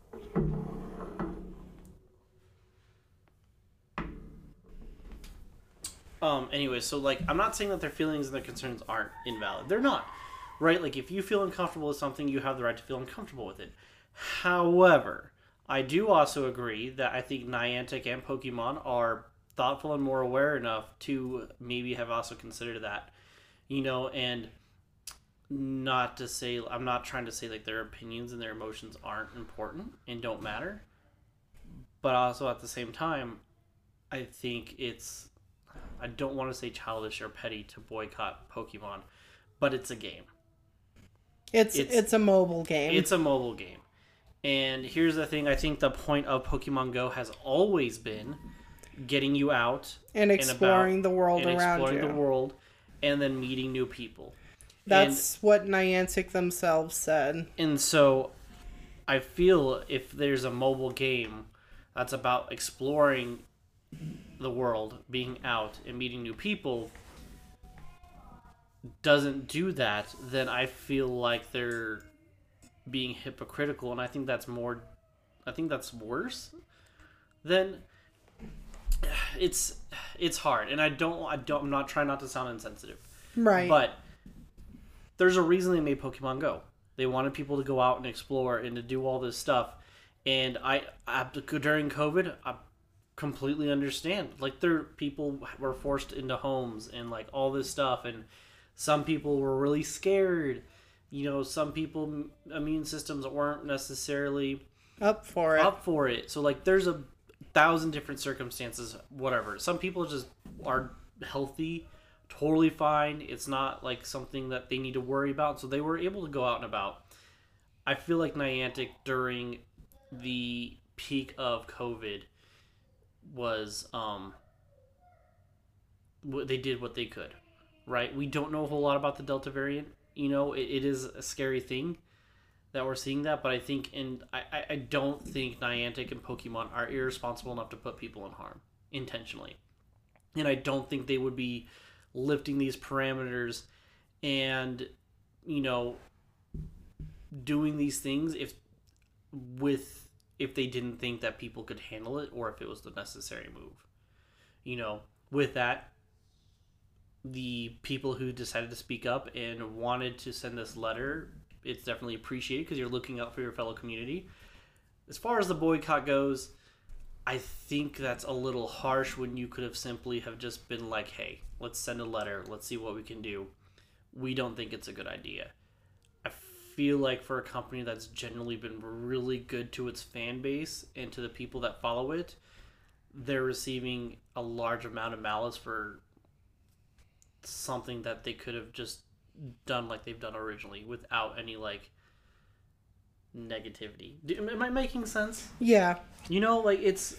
Um, anyway, so, like, I'm not saying that their feelings and their concerns aren't invalid. They're not. Right? Like, if you feel uncomfortable with something, you have the right to feel uncomfortable with it. However, I do also agree that I think Niantic and Pokemon are thoughtful and more aware enough to maybe have also considered that. You know, and not to say, I'm not trying to say, like, their opinions and their emotions aren't important and don't matter. But also, at the same time, I think it's, I don't want to say childish or petty to boycott Pokemon, but it's a game. It's, it's it's a mobile game. It's a mobile game. And here's the thing, I think the point of Pokemon Go has always been getting you out and exploring and about, the world and around exploring you. the world and then meeting new people. That's and, what Niantic themselves said. And so I feel if there's a mobile game that's about exploring the world, being out and meeting new people, doesn't do that, then I feel like they're being hypocritical, and I think that's more, I think that's worse than, it's, it's hard, and I don't, I don't, I'm not trying not to sound insensitive. Right. But there's a reason they made Pokemon Go. They wanted people to go out and explore and to do all this stuff, and I, I during COVID, I completely understand. Like, there, people were forced into homes and, like, all this stuff, and some people were really scared. You know, some people immune systems weren't necessarily up for it. Up for it. So, like, there's a thousand different circumstances, whatever. Some people just are healthy, totally fine. It's not like something that they need to worry about. So they were able to go out and about. I feel like Niantic during the peak of COVID was, um, they did what they could. Right? We don't know a whole lot about the Delta variant. You know, it, it is a scary thing that we're seeing that, but I think, and I, I don't think Niantic and Pokemon are irresponsible enough to put people in harm intentionally. And I don't think they would be lifting these parameters and you know, doing these things if with if they didn't think that people could handle it or if it was the necessary move. You know, with that, the people who decided to speak up and wanted to send this letter, it's definitely appreciated because you're looking out for your fellow community. As far as the boycott goes, I think that's a little harsh when you could have simply have just been like, hey, let's send a letter. Let's see what we can do. We don't think it's a good idea. I feel like for a company that's generally been really good to its fan base and to the people that follow it, they're receiving a large amount of malice for something that they could have just done like they've done originally without any, like, negativity. Am I making sense? Yeah. You know, like, it's...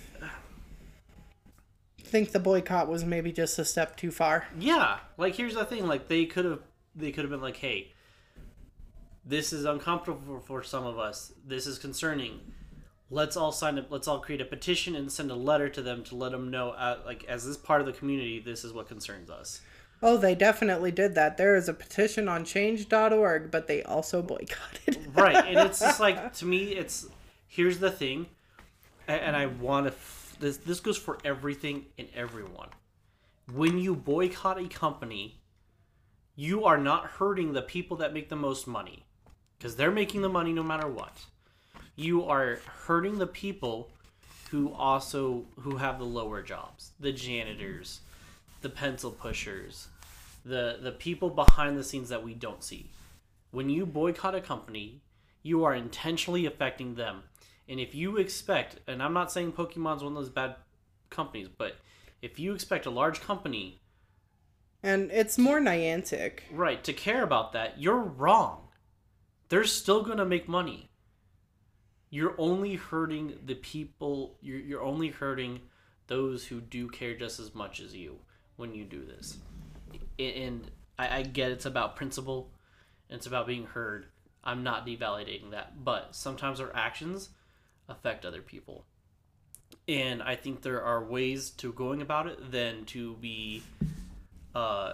I think the boycott was maybe just a step too far. Yeah. Like, here's the thing. Like, they could have they could have been like, hey, this is uncomfortable for some of us. This is concerning. Let's all sign up. Let's all create a petition and send a letter to them to let them know, uh, like, as this part of the community, this is what concerns us. Oh, they definitely did that. There is a petition on change dot org, but they also boycotted. Right. And it's just like, to me, it's, here's the thing, and I want to, f- this, this goes for everything and everyone. When you boycott a company, you are not hurting the people that make the most money, because they're making the money no matter what. You are hurting the people who also, who have the lower jobs, the janitors, the pencil pushers, the the people behind the scenes that we don't see. When you boycott a company, you are intentionally affecting them. And if you expect, and I'm not saying Pokemon's one of those bad companies, but if you expect a large company, and it's more Niantic, right, to care about that, you're wrong. They're still going to make money. You're only hurting the people, you're, you're only hurting those who do care just as much as you when you do this. And I, I get it's about principle, and it's about being heard. I'm not devalidating that, but sometimes our actions affect other people. And I think there are ways to going about it than to be uh,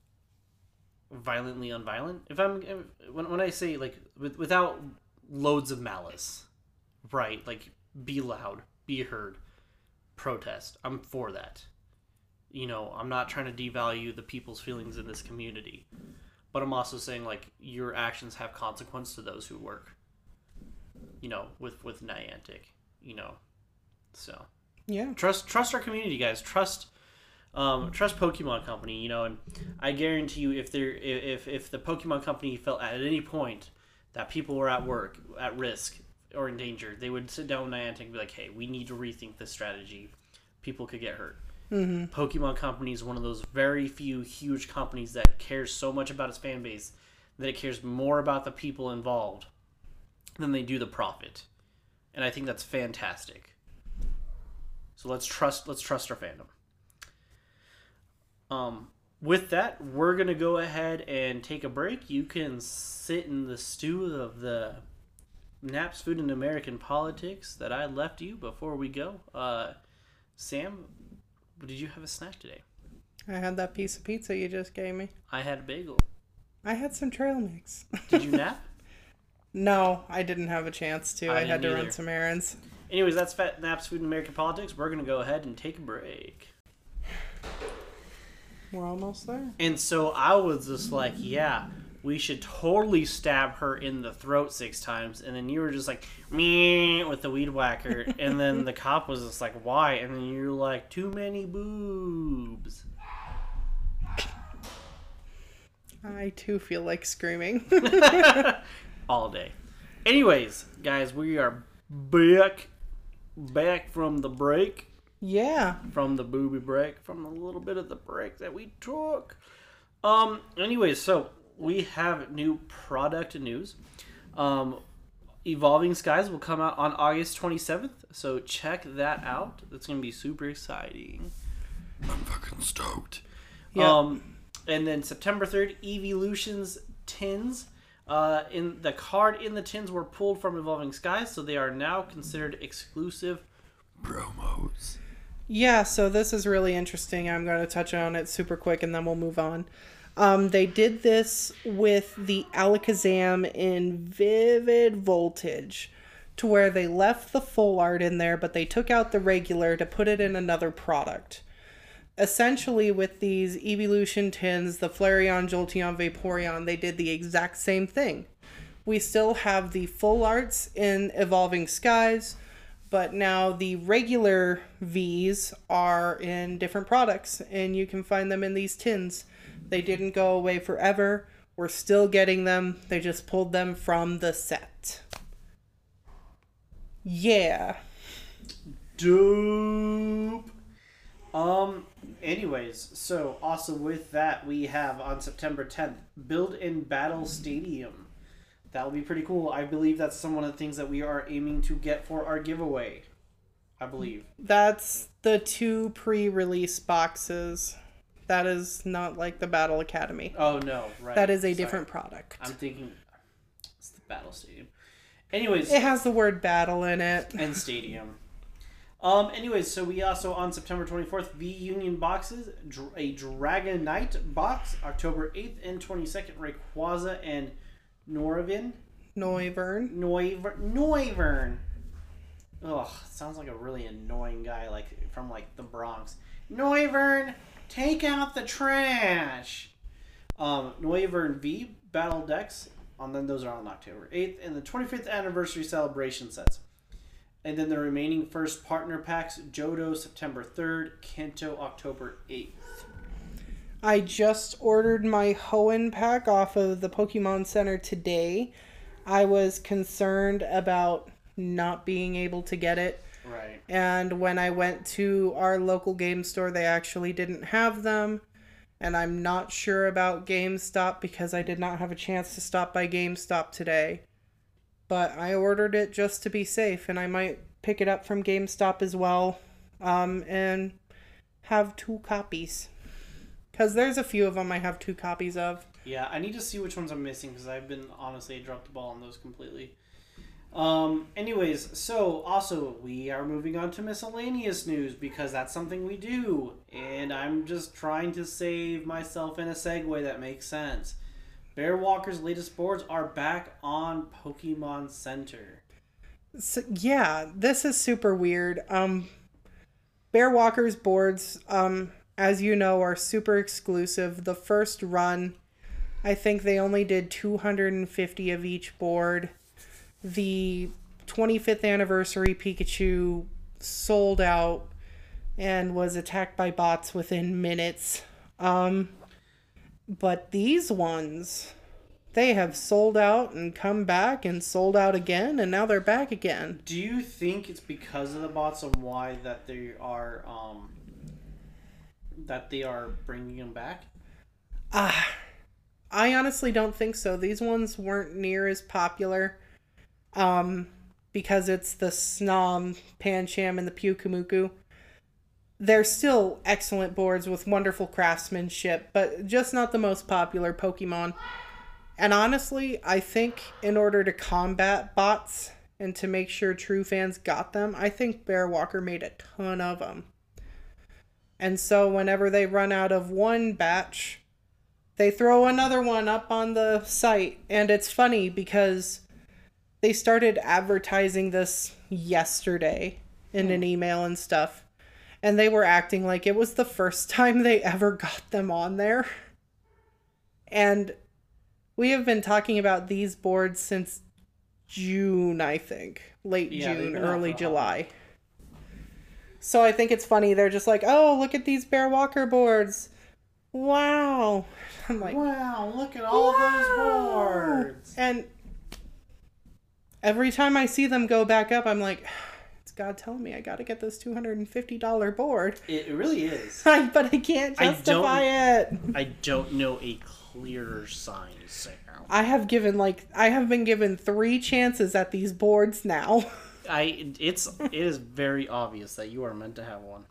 violently unviolent. If I'm when when I say, like, with, without loads of malice, right? Like, be loud, be heard, protest. I'm for that. You know, I'm not trying to devalue the people's feelings in this community, but I'm also saying, like, your actions have consequence to those who work. You know, with with Niantic. You know, so yeah. Trust trust our community, guys. Trust. Um, trust Pokemon Company, you know, and I guarantee you, if there, if if the Pokemon Company felt at any point that people were at work, at risk, or in danger, they would sit down with Niantic and be like, "Hey, we need to rethink this strategy. People could get hurt." Mm-hmm. Pokemon Company is one of those very few huge companies that cares so much about its fan base that it cares more about the people involved than they do the profit, and I think that's fantastic. So let's trust let's trust our fandom. Um, with that, we're going to go ahead and take a break. You can sit in the stew of the Naps Food and American Politics that I left you before we go. Uh, Sam, did you have a snack today? I had that piece of pizza you just gave me. I had a bagel. I had some trail mix. Did you nap? No, I didn't have a chance to. I, I had to either. run some errands. Anyways, that's Fat Naps Food and American Politics. We're going to go ahead and take a break. We're almost there. And so I was just like, yeah, we should totally stab her in the throat six times. And then you were just like, meh, with the weed whacker. And then the cop was just like, why? And then you're like, too many boobs. I too feel like screaming. All day. Anyways, guys, we are back, back from the break. Yeah. From the booby break, from a little bit of the break that we took. Um. Anyways, so we have new product news. Um, Evolving Skies will come out on August twenty-seventh, so check that out. That's gonna be super exciting. I'm fucking stoked. Yep. Um, and then September third, Evolutions tins. Uh, in the card in the tins were pulled from Evolving Skies, so they are now considered exclusive promos. Yeah, so this is really interesting. I'm going to touch on it super quick and then we'll move on. Um, they did this with the Alakazam in Vivid Voltage, to where they left the full art in there, but they took out the regular to put it in another product. Essentially, with these Evolution tins, the Flareon, Jolteon, Vaporeon, they did the exact same thing. We still have the full arts in Evolving Skies, but now the regular Vs are in different products, and you can find them in these tins. They didn't go away forever. We're still getting them. They just pulled them from the set. Yeah. Dope. Um, anyways, so also with that, we have on September tenth, Build in Battle Stadium. That'll be pretty cool. I believe that's some one of the things that we are aiming to get for our giveaway. I believe. That's the two pre-release boxes. That is not like the Battle Academy. Oh, no, right. That is a Sorry. different product. I'm thinking it's the Battle Stadium. Anyways. It has the word battle in it. And Stadium. Um, anyways, so we also, on September twenty-fourth, V-Union boxes, a Dragonite box, October eighth and twenty-second, Rayquaza and Noivern. Noivern. Noivern. Noivern. Ugh, sounds like a really annoying guy, like, from, like, the Bronx. Noivern, take out the trash! Um, Noivern V, Battle Decks, and then those are on October eighth, and the twenty-fifth Anniversary Celebration sets. And then the remaining first partner packs, Johto September third, Kanto October eighth. I just ordered my Hoenn pack off of the Pokemon Center today. I was concerned about not being able to get it. Right. And when I went to our local game store, they actually didn't have them. And I'm not sure about GameStop because I did not have a chance to stop by GameStop today. But I ordered it just to be safe, and I might pick it up from GameStop as well, um, and have two copies. Because there's a few of them I have two copies of. Yeah, I need to see which ones I'm missing, because I've been, honestly, I dropped the ball on those completely. Um, anyways, so, also, we are moving on to miscellaneous news, because that's something we do, and I'm just trying to save myself in a segue that makes sense. Bear Walker's latest boards are back on Pokemon Center. So, yeah, this is super weird. Um, Bear Walker's boards, um, as you know, are super exclusive. The first run, I think they only did two hundred fifty of each board. The twenty-fifth anniversary Pikachu sold out and was attacked by bots within minutes. Um... But these ones, they have sold out and come back and sold out again, and now they're back again. Do you think it's because of the bots and why that they are um that they are bringing them back? Ah, uh, I honestly don't think so. These ones weren't near as popular, um, because it's the Snom, Pancham, and the Pyukumuku. They're still excellent boards with wonderful craftsmanship, but just not the most popular Pokemon. And honestly, I think in order to combat bots and to make sure true fans got them, I think Bear Walker made a ton of them. And so whenever they run out of one batch, they throw another one up on the site. And it's funny because they started advertising this yesterday in an email and stuff. And they were acting like it was the first time they ever got them on there. And we have been talking about these boards since June, I think. Late yeah, June, early July. So I think it's funny. They're just like, oh, look at these Bear Walker boards. Wow. I'm like, wow, look at all wow. those boards. And every time I see them go back up, I'm like, God telling me I got to get this two hundred fifty dollars board. It really is. But I can't justify I it. I don't know a clearer sign, Sam. I have given like I have been given three chances at these boards now. I it's it is very obvious that you are meant to have one.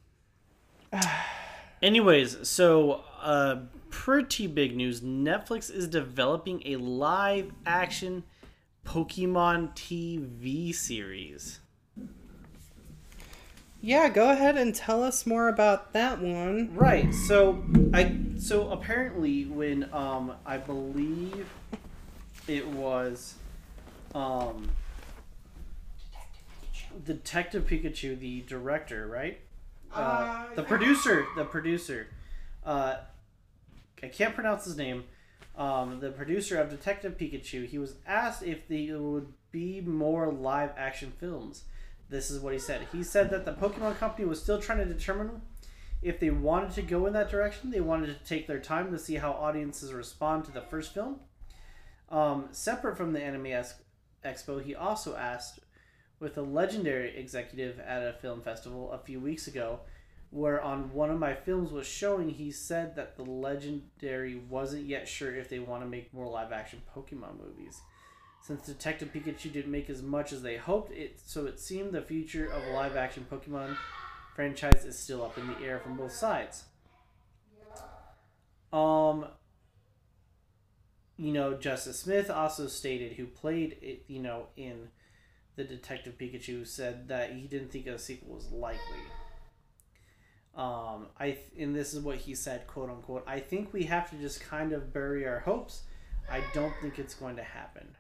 Anyways, so uh pretty big news. Netflix is developing a live action Pokemon T V series. Yeah, go ahead and tell us more about that one. Right. So I so apparently when um I believe it was um Detective Pikachu, the director, right? Uh, uh, the producer, the producer. Uh, I can't pronounce his name. Um, the producer of Detective Pikachu. He was asked if there would be more live action films. This is what he said. He said that the Pokemon Company was still trying to determine if they wanted to go in that direction. They wanted to take their time to see how audiences respond to the first film. Um, separate from the Anime Expo, he also asked with a legendary executive at a film festival a few weeks ago, where on one of my films was showing, he said that the legendary wasn't yet sure if they want to make more live action Pokemon movies. Since Detective Pikachu didn't make as much as they hoped, it so it seemed the future of a live action Pokemon franchise is still up in the air from both sides. Um, you know, Justice Smith also stated, who played it, you know, in the Detective Pikachu, said that he didn't think a sequel was likely. Um, I th- and this is what he said, quote unquote, "I think we have to just kind of bury our hopes. I don't think it's going to happen."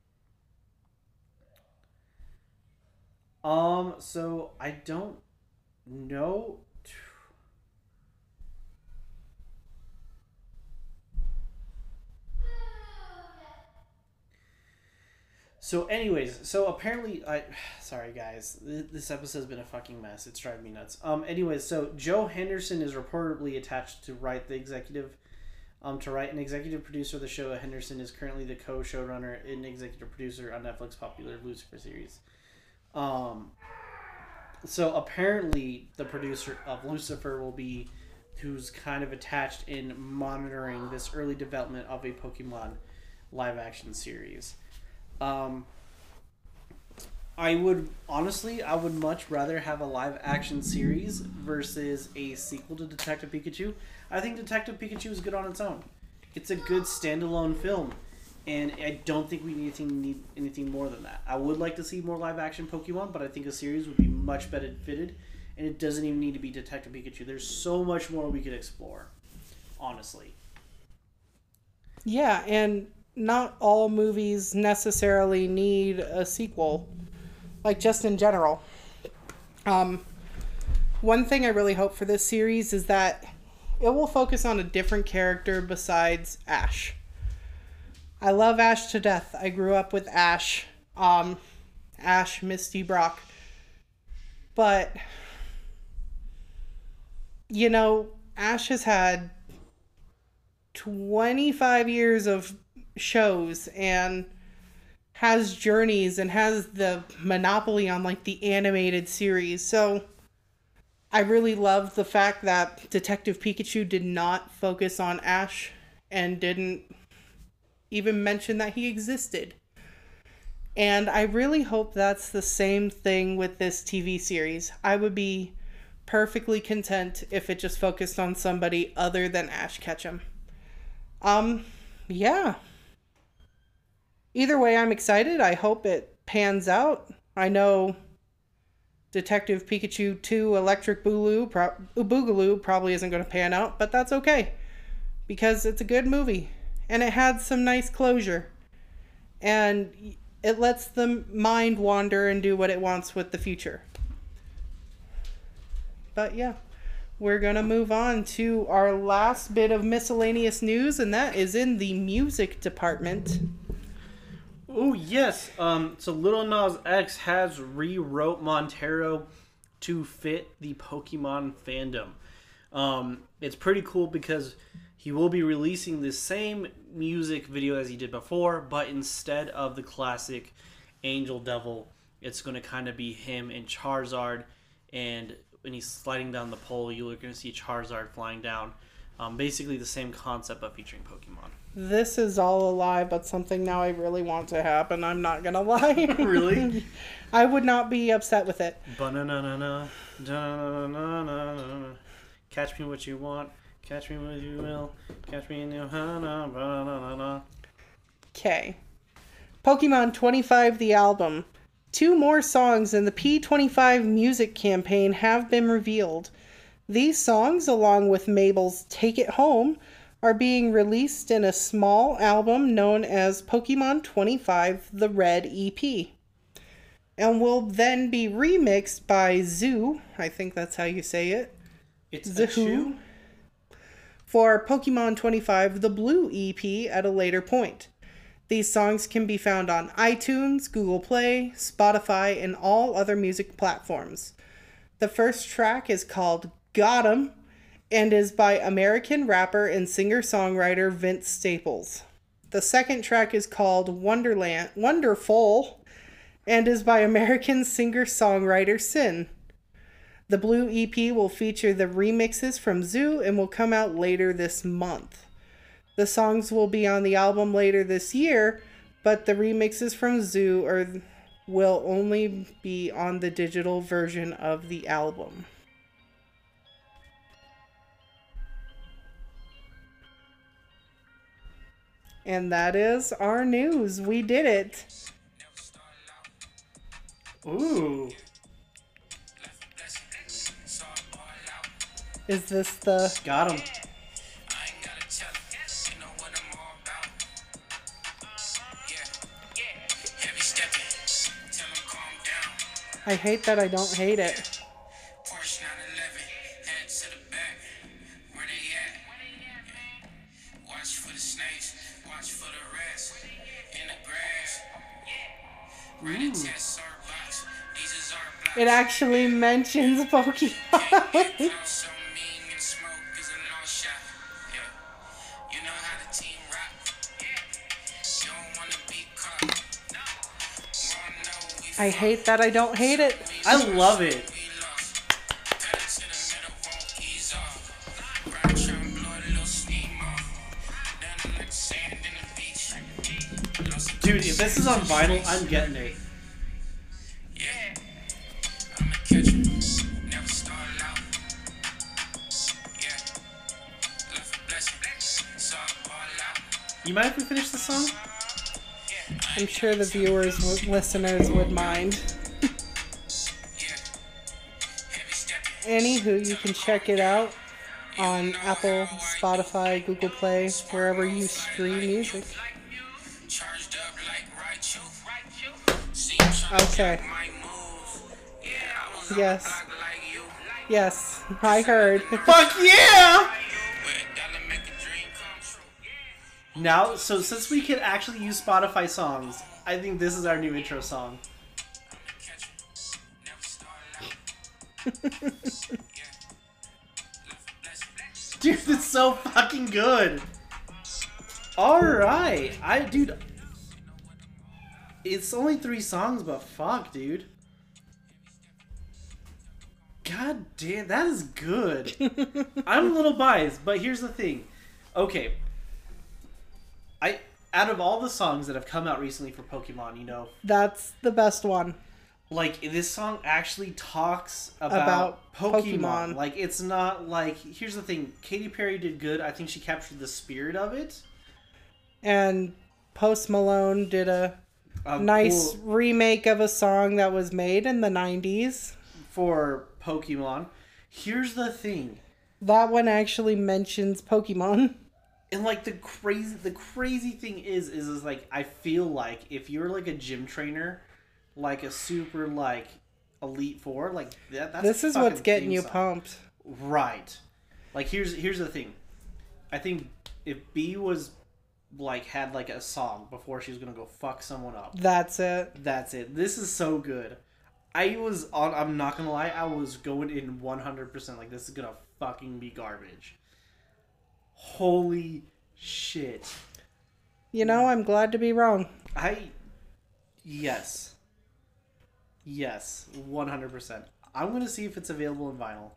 Um, so I don't know. So, anyways, so apparently, I sorry guys, this episode's been a fucking mess. It's driving me nuts. Um, anyways, so Joe Henderson is reportedly attached to write the executive, um, to write an executive producer of the show. Henderson is currently the co-showrunner and executive producer on Netflix's popular Lucifer series. Um, so apparently, the producer of Lucifer will be who's kind of attached in monitoring this early development of a Pokemon live-action series. Um, I would honestly, I would much rather have a live action series versus a sequel to Detective Pikachu. I think Detective Pikachu is good on its own. It's a good standalone film, and I don't think we need anything need anything more than that. I would like to see more live action Pokemon, but I think a series would be much better fitted, and it doesn't even need to be Detective Pikachu. There's so much more we could explore, honestly. Yeah, and not all movies necessarily need a sequel, like just in general. Um, one thing I really hope for this series is that it will focus on a different character besides Ash. I love Ash to death. I grew up with Ash, um, Ash, Misty, Brock. But, you know, Ash has had twenty-five years of shows and has journeys and has the monopoly on like the animated series. So I really love the fact that Detective Pikachu did not focus on Ash and didn't even mention that he existed. And I really hope that's the same thing with this T V series. I would be perfectly content if it just focused on somebody other than Ash Ketchum. Um, yeah. Either way, I'm excited. I hope it pans out. I know Detective Pikachu two Electric Boogaloo, pro- Boogaloo probably isn't going to pan out, but that's okay. Because it's a good movie. And it had some nice closure. And it lets the mind wander and do what it wants with the future. But yeah, we're going to move on to our last bit of miscellaneous news, and that is in the music department. Oh, yes. Um, so Lil Nas X has rewrote Montero to fit the Pokemon fandom. Um, it's pretty cool because he will be releasing the same music video as he did before, but instead of the classic Angel Devil, it's going to kind of be him and Charizard, and when he's sliding down the pole, you're going to see Charizard flying down. Um, basically the same concept, but featuring Pokemon. This is all a lie, but something now I really want to happen. I'm not gonna lie. Really? I would not be upset with it. Ba-na-na-na-na, da-na-na-na-na-na. Catch me what you want, catch me what you will, catch me in your hana, ba-na-na-na. Okay. Pokemon twenty-five, the album. Two more songs in the P twenty-five music campaign have been revealed. These songs, along with Mabel's Take It Home, are being released in a small album known as Pokemon twenty-five The Red E P. And will then be remixed by Zoo, I think that's how you say it. It's Zoo. For Pokemon twenty-five The Blue E P at a later point. These songs can be found on iTunes, Google Play, Spotify, and all other music platforms. The first track is called Got 'Em and is by American rapper and singer-songwriter Vince Staples. The second track is called Wonderland, Wonderful and is by American singer-songwriter Sin. The Blue E P will feature the remixes from Zoo and will come out later this month. The songs will be on the album later this year, but the remixes from Zoo are, will only be on the digital version of the album. And that is our news. We did it. Ooh. Is this the... Got him. I hate that I don't hate it. Ooh. It actually mentions Pokemon. I hate that I don't hate it. I love it. Dude, if this is on vinyl, I'm getting it. You mind if we finish the song? I'm sure the viewers, w- listeners would mind. Anywho, you can check it out on Apple, Spotify, Google Play, wherever you stream music. Okay. Yes. Yes, I heard. Fuck yeah! Now, so since we can actually use Spotify songs, I think this is our new intro song. Dude, it's so fucking good. Alright. I, dude. It's only three songs, but fuck, dude. God damn, that is good. I'm a little biased, but here's the thing. Okay. I out of all the songs that have come out recently for Pokemon, you know, That's the best one. like this song actually talks about, About Pokemon. Pokemon. Like it's not like here's the thing. Katy Perry did good. I think she captured the spirit of it. And Post Malone did a Um, nice cool remake of a song that was made in the nineties. for Pokemon. Here's the thing. That one actually mentions Pokemon. And like the crazy the crazy thing is is is like I feel like if you're like a gym trainer, like a super like elite four, like that that's This a is what's fucking getting theme you song. pumped. Right. Like here's here's the thing. I think if B was like had like a song before she was gonna go fuck someone up, That's it. that's it. This is so good. I was on I'm not gonna lie, I was going in one hundred percent like this is gonna fucking be garbage. Holy shit. You know, I'm glad to be wrong. I yes. Yes, one hundred percent. I'm going to see if it's available in vinyl.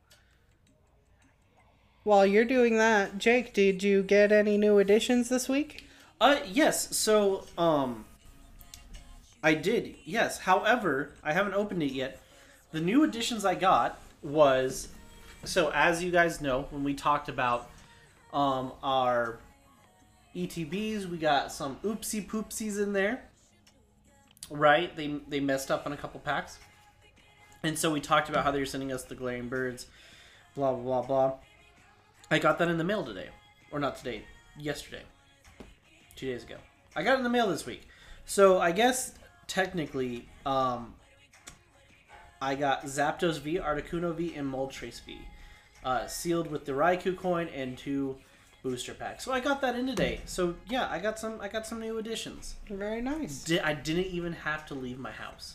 While you're doing that, Jake, did you get any new additions this week? Uh yes, so um I did. Yes. However, I haven't opened it yet. The new additions I got was so as you guys know, when we talked about um our E T Bs, we got some oopsie poopsies in there. right? They they messed up on a couple packs. And so we talked about how they were sending us the glaring birds, blah, blah, blah, blah. I got that in the mail today. Or not today, yesterday. Two days ago. I got it in the mail this week. So I guess, technically, um, I got Zapdos V, Articuno V, and Moltres V. Uh, sealed with the Raikou coin and two booster packs. So I got that in today. So yeah, I got some I got some new additions. Very nice. Di- I didn't even have to leave my house.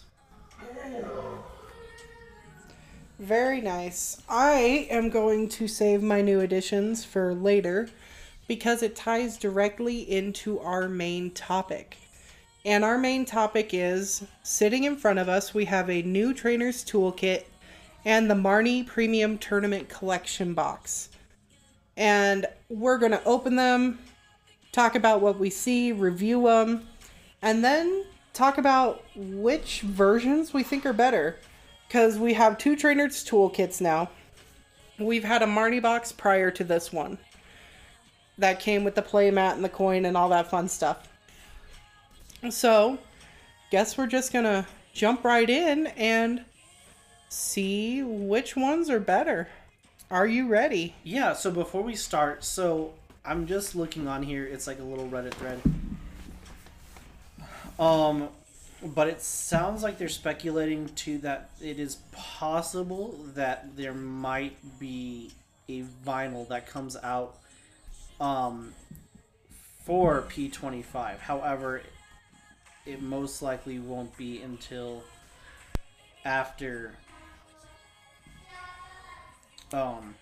Very nice. I am going to save my new additions for later because it ties directly into our main topic. And our main topic is, sitting in front of us, we have a new Trainer's Toolkit and the Marnie Premium Tournament Collection box. And we're going to open them, talk about what we see, review them, and then talk about which versions we think are better. Because we have two Trainer's Toolkits now. We've had a Marnie box prior to this one. That came with the playmat and the coin and all that fun stuff. So, guess we're just going to jump right in and see which ones are better. Are you ready? Yeah, so before we start, so I'm just looking on here. It's like a little Reddit thread. Um... But it sounds like they're speculating to that it is possible that there might be a vinyl that comes out um, for P twenty-five. However, it most likely won't be until after um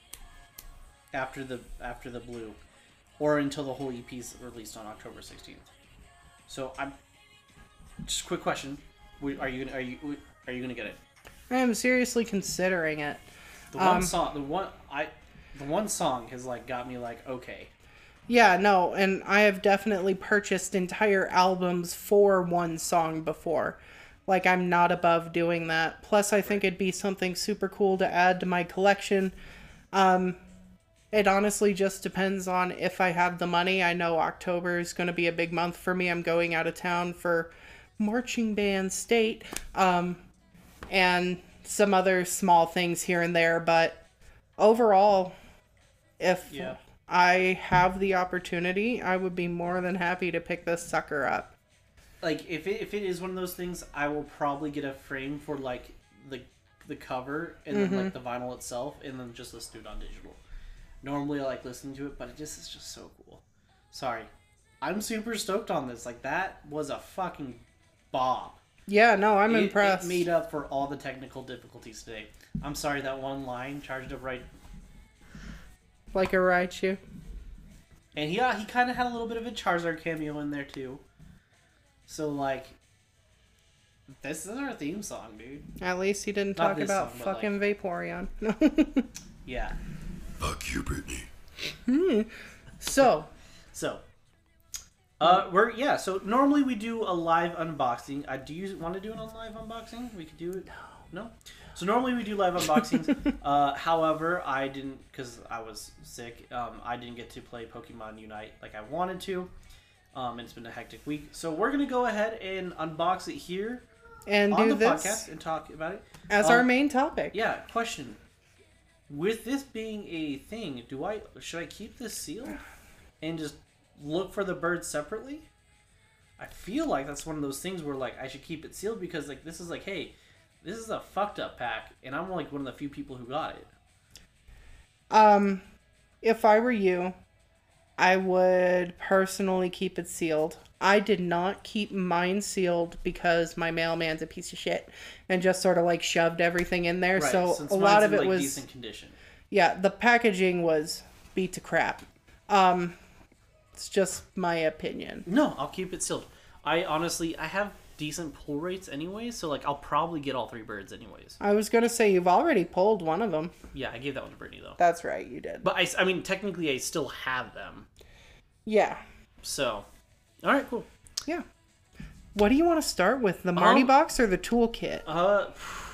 after the after the blue, or until the whole E P is released on October sixteenth. So I'm. Just a quick question: Are you gonna are you are you gonna get it? I am seriously considering it. The one um, song, the one I, the one song has like got me like okay. Yeah, no, and I have definitely purchased entire albums for one song before. Like, I'm not above doing that. Plus, I think it'd be something super cool to add to my collection. Um, it honestly just depends on if I have the money. I know October is going to be a big month for me. I'm going out of town for marching band state, um, and some other small things here and there, but overall, if yeah. I have the opportunity, I would be more than happy to pick this sucker up. Like, if it, if it is one of those things, I will probably get a frame for like the the cover and mm-hmm. then like the vinyl itself, and then just listen to it on digital. Normally I like listening to it, but it just is just so cool. Sorry, I'm super stoked on this. Like, that was a fucking Bob. Yeah, no, I'm it, impressed. It made up for all the technical difficulties today. I'm sorry, that one line charged up right. Like a Raichu. And he, uh, he kind of had a little bit of a Charizard cameo in there too. So like, this is our theme song, dude. At least he didn't Not talk this about song, but, fucking like, Vaporeon. Yeah. Fuck you, Brittany. Hmm. So. So. Uh, we're yeah. So normally we do a live unboxing. Uh, do you want to do it on live unboxing? We could do it. No. No. So normally we do live unboxings. uh, however, I didn't because I was sick. Um, I didn't get to play Pokemon Unite like I wanted to. Um, and it's been a hectic week. So we're gonna go ahead and unbox it here and on do the this podcast and talk about it as um, our main topic. Yeah. Question: with this being a thing, do I should I keep this sealed and just look for the birds separately? I feel like that's one of those things where like I should keep it sealed because like this is like, hey, this is a fucked up pack, and I'm like one of the few people who got it. Um, if I were you, I would personally keep it sealed. I did not keep mine sealed because my mailman's a piece of shit and just sort of like shoved everything in there. Right, so since a lot mine's of in, it like, was decent condition. Yeah, the packaging was beat to crap. Um, it's just my opinion. No, I'll keep it sealed. I honestly, I have decent pull rates anyway, so like I'll probably get all three birds anyways. I was gonna say you've already pulled one of them. Yeah, I gave that one to Brittany though. That's right, you did. But I, I mean, technically, I still have them. Yeah. So, all right, cool. Yeah. What do you want to start with, the Marnie Um, box or the toolkit? Uh,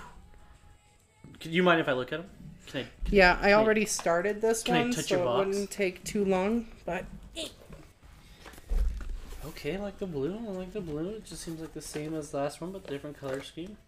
do you mind if I look at them? Can I? Can Yeah, I I- already started this can I one, touch so your it box? wouldn't take too long. But Okay. okay. I like the blue. I like the blue. It just seems like the same as the last one, but different color scheme.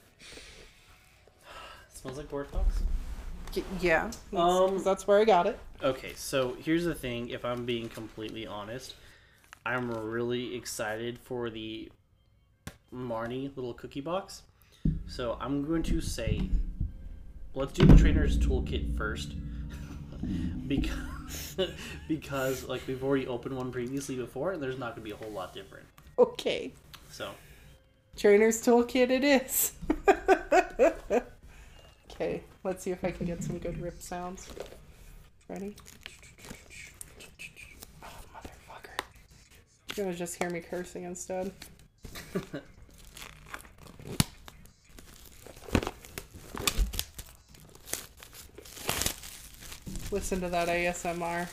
It smells like Board Fox. Yeah. Um, that's where I got it. Okay, so here's the thing. If I'm being completely honest, I'm really excited for the Marnie little cookie box. So I'm going to say, let's do the Trainer's Toolkit first. because, because like we've already opened one previously before, and there's not going to be a whole lot different. Okay. So. Trainer's Toolkit it is. Okay, let's see if I can get some good rip sounds. Ready? Oh, motherfucker. You're gonna just hear me cursing instead. Listen to that A S M R.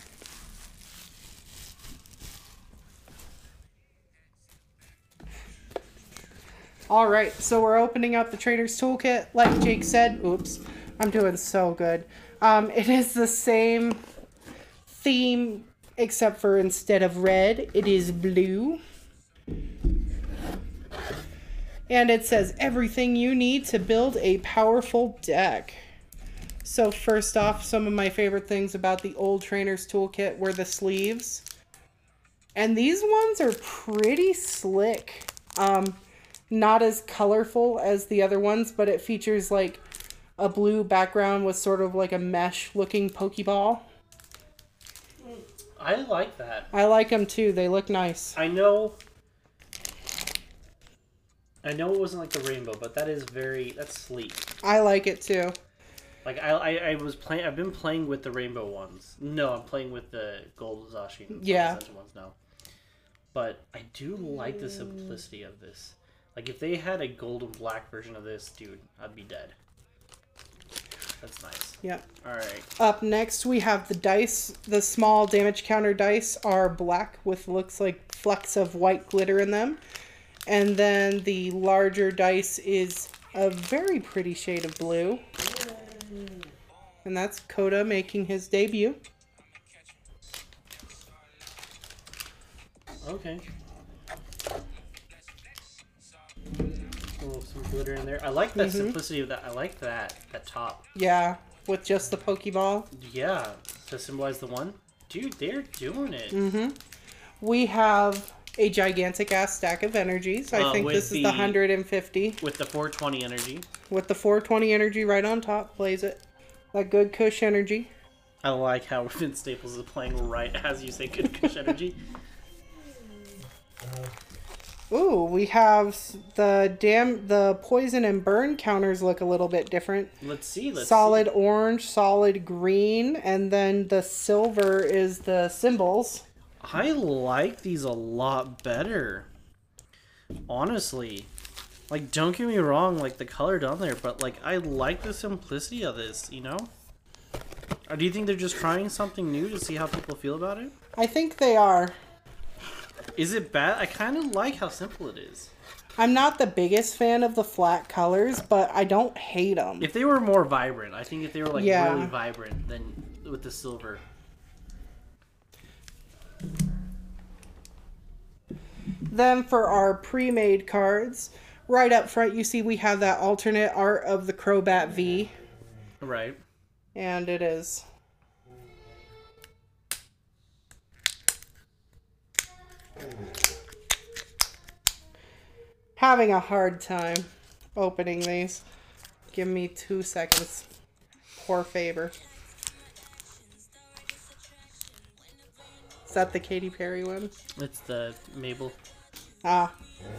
Alright, so we're opening up the Trader's Toolkit. Like Jake said, oops, I'm doing so good. Um, it is the same theme, except for instead of red, it is blue. And it says everything you need to build a powerful deck. So first off, some of my favorite things about the old Trainer's Toolkit were the sleeves. And these ones are pretty slick. Um... Not as colorful as the other ones, but it features like a blue background with sort of like a mesh looking Pokeball. I like that. I like them too. They look nice. I know. I know it wasn't like the rainbow, but that is very, that's sleek. I like it too. Like I, I, I was playing. I've been playing with the rainbow ones. No, I'm playing with the gold Zacian yeah. ones now. But I do like the simplicity of this. Like, if they had a gold and black version of this, dude, I'd be dead. That's nice. Yep. Alright. Up next, we have the dice. The small damage counter dice are black with looks like flecks of white glitter in them. And then the larger dice is a very pretty shade of blue. And that's Coda making his debut. Okay. Oh, some glitter in there. I like that mm-hmm. simplicity of that. I like that that top. Yeah, with just the Pokeball. Yeah, to symbolize the one. Dude, they're doing it. Mm-hmm. We have a gigantic ass stack of energies. I uh, think this the, is the one hundred fifty. With the four twenty energy. With the four twenty energy right on top, plays it. That good Kush energy. I like how Vince Staples is playing right as you say good Kush energy. Ooh, we have the dam the poison and burn counters look a little bit different. Let's see. Let's solid see. Orange, solid green, and then the silver is the symbols. I like these a lot better. Honestly. Like, don't get me wrong, like the color down there, but like I like the simplicity of this, you know? Or do you think they're just trying something new to see how people feel about it? I think they are. Is it bad? I kind of like how simple it is. I'm not the biggest fan of the flat colors, but I don't hate them. If they were more vibrant, I think if they were like yeah. really vibrant, then with the silver. Then for our pre-made cards, right up front you see we have that alternate art of the Crobat V. Right. And it is... having a hard time opening these. Give me two seconds. Poor favor. Is that the Katy Perry one? It's the Mabel. Ah.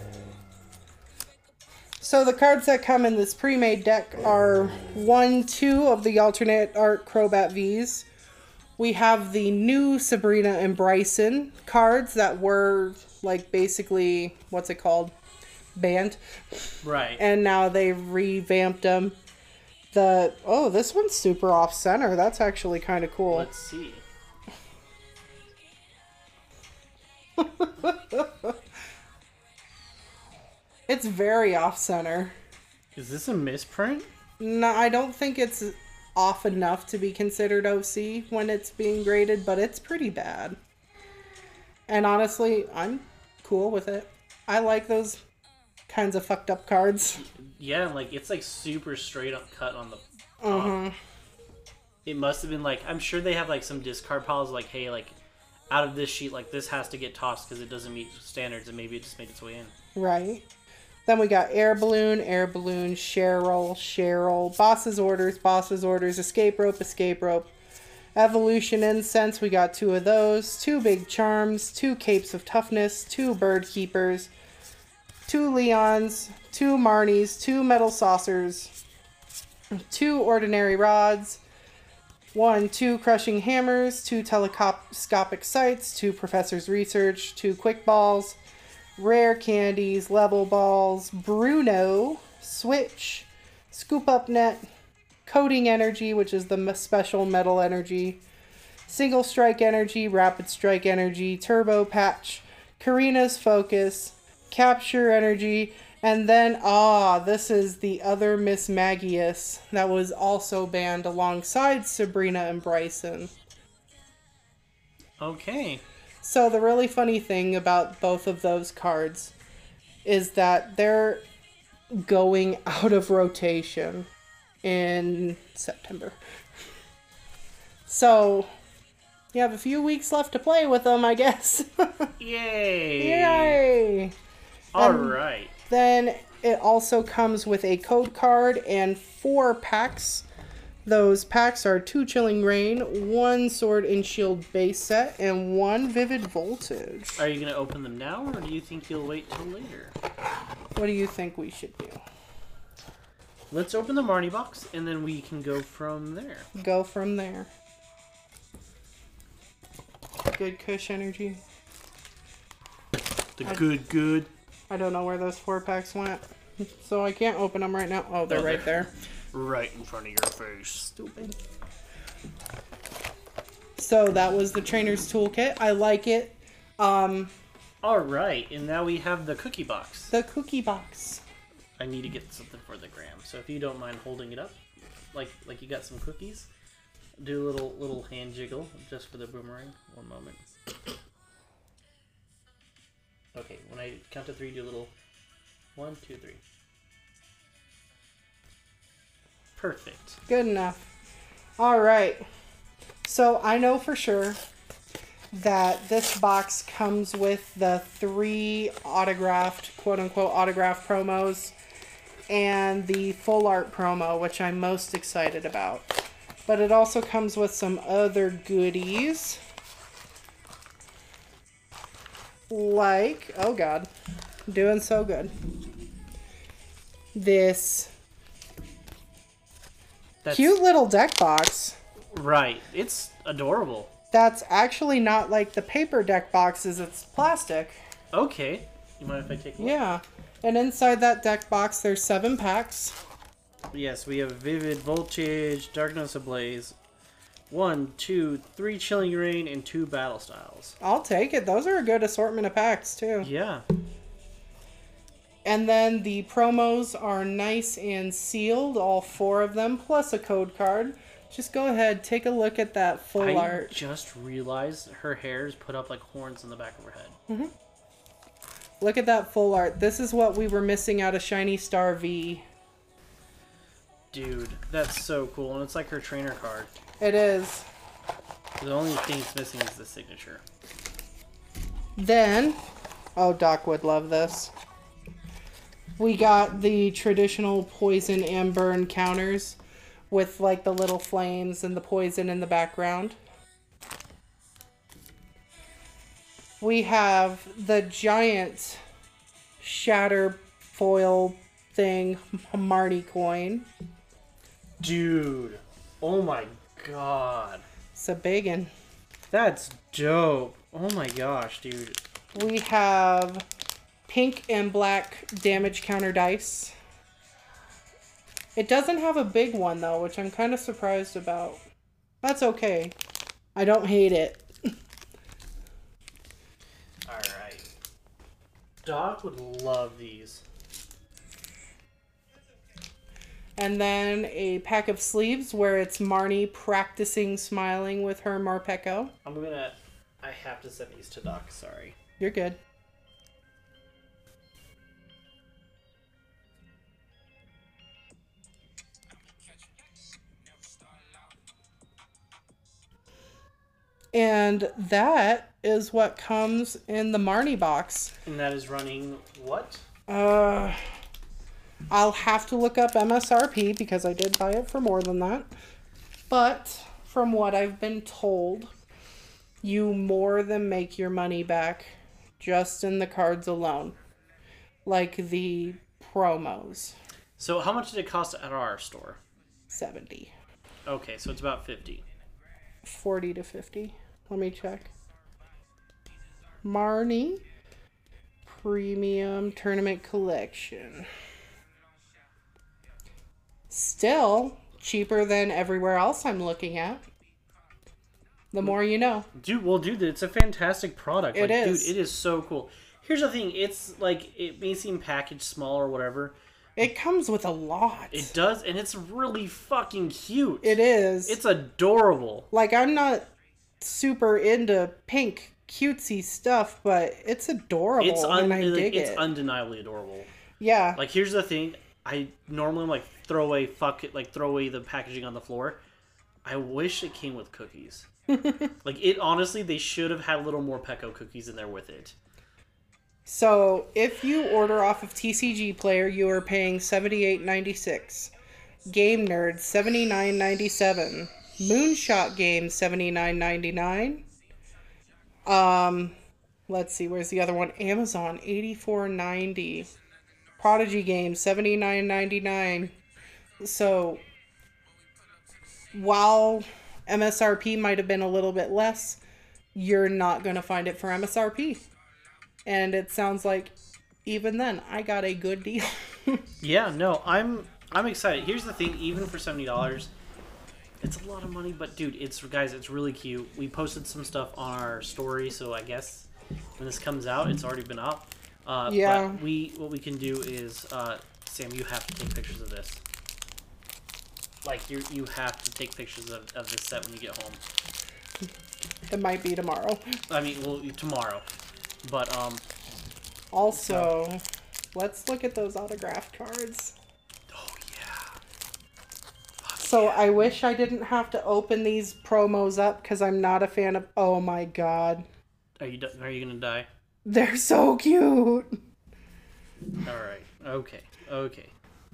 So the cards that come in this pre-made deck are one, two of the alternate art Crobat Vs. We have the new Sabrina and Bryson cards that were like basically, what's it called? Banned. Right. And now they've revamped them. The oh, this one's super off center. That's actually kind of cool. Let's see. It's very off center. Is this a misprint? No, I don't think it's off enough to be considered O C when it's being graded, but it's pretty bad. And honestly, I'm cool with it. I like those kinds of fucked up cards. Yeah, like it's like super straight up cut on the. Uh-huh. It must have been like, I'm sure they have like some discard piles like, hey, like out of this sheet, like this has to get tossed because it doesn't meet standards, and maybe it just made its way in. Right. Then we got Air Balloon, Air Balloon, Cheryl, Cheryl, Boss's Orders, Boss's Orders, Escape Rope, Escape Rope, Evolution Incense, we got two of those, two Big Charms, two Capes of Toughness, two Bird Keepers, two Leons, two Marnies, two Metal Saucers, two Ordinary Rods, one, two Crushing Hammers, two Telescopic Sights, two Professor's Research, two Quick Balls, Rare Candies, Level Balls, Bruno, Switch, Scoop Up Net, Coating Energy, which is the m- special metal energy, Single Strike Energy, Rapid Strike Energy, Turbo Patch, Karina's Focus, Capture Energy, and then, ah, this is the other Miss Magius that was also banned alongside Sabrina and Bryson. Okay. So the really funny thing about both of those cards is that they're going out of rotation in September. So you have a few weeks left to play with them, I guess. Yay! Yay! All Um, right. Then it also comes with a code card and four packs. Those packs are two Chilling Rain, one Sword and Shield base set, and one Vivid Voltage. Are you gonna open them now, or do you think you'll wait till later? What do you think we should do? Let's open the Marnie box, and then we can go from there. Go from there. Good Kush energy. The I- good, good. I don't know where those four packs went, so I can't open them right now. Oh, they're Oh, right there. Right in front of your face. Stupid. So that was the Trainer's Toolkit. I like it. Um, All right, and now we have the cookie box. the cookie box. I need to get something for the gram, so if you don't mind holding it up, like like you got some cookies, do a little little hand jiggle just for the boomerang. One moment. Okay, when I count to three, do a little one, two, three. Perfect. Good enough. All right. So I know for sure that this box comes with the three autographed, quote unquote, autographed promos and the full art promo, which I'm most excited about. But it also comes with some other goodies. Like, oh god, doing so good. This That's cute little deck box. right. It's adorable. That's actually not like the paper deck boxes, it's plastic. Okay. You mind if I take a look? Yeah. And inside that deck box, there's seven packs. Yes, we have Vivid Voltage, Darkness Ablaze, one, two, three Chilling Rain, and two Battle Styles. I'll take it. Those are a good assortment of packs, too. Yeah. And then the promos are nice and sealed, all four of them, plus a code card. Just go ahead, take a look at that full I art. just realized her hair is put up like horns in the back of her head. Mm-hmm. Look at that full art. This is what we were missing out of Shiny Star V. Dude, that's so cool. And it's like her trainer card. It is. The only thing it's missing is the signature. Then, oh, Doc would love this. We got the traditional poison and burn counters with like the little flames and the poison in the background. We have the giant shatter foil thing, Marty coin. Dude. Oh my god. It's a biggin. That's dope. Oh my gosh, dude. We have pink and black damage counter dice. It doesn't have a big one though, which I'm kind of surprised about. That's okay. I don't hate it. Alright. Doc would love these. And then a pack of sleeves where it's Marnie practicing smiling with her Marpeco. I'm gonna... I have to send these to Doc, sorry. You're good. And that is what comes in the Marnie box. And that is running what? Uh, I'll have to look up M S R P because I did buy it for more than that. But from what I've been told, you more than make your money back just in the cards alone. Like the promos. So how much did it cost at our store? seventy. Okay, so it's about fifty. forty to fifty. Let me check. Marnie Premium Tournament Collection. Still cheaper than everywhere else I'm looking at. The more you know. Dude, well, dude, it's a fantastic product. It like, is. Dude, it is so cool. Here's the thing. It's like, it may seem packaged small or whatever. It comes with a lot. It does, and it's really fucking cute. It is. It's adorable. Like, I'm not super into pink cutesy stuff, but it's adorable It's un- and I like, dig it's it. undeniably adorable. Yeah. Like, here's the thing. I normally like throw away fuck it, like throw away the packaging on the floor. I wish it came with cookies. Like, it honestly, they should have had a little more Pecco cookies in there with it. So, if you order off of T C G Player, you are paying seventy-eight ninety-six. Game Nerd seventy-nine ninety-seven. Moonshot Game seventy-nine ninety-nine. Um, let's see, where's the other one? Amazon eighty-four ninety. Prodigy Game seventy-nine ninety-nine. So, while M S R P might have been a little bit less, you're not going to find it for M S R P. And it sounds like even then I got a good deal. Yeah, no, I'm I'm excited. Here's the thing, even for seventy dollars, it's a lot of money, but dude, it's guys, it's really cute. We posted some stuff on our story, so I guess when this comes out, it's already been up. Uh, Yeah. But we what we can do is, uh, Sam, you have to take pictures of this. Like, you you have to take pictures of, of this set when you get home. It might be tomorrow. I mean, well, tomorrow. But, um... Also, let's look at those autograph cards. Oh, yeah. Fuck So yeah. I wish I didn't have to open these promos up because I'm not a fan of... Oh my god. Are you, are you gonna die? They're so cute. Alright. Okay. Okay.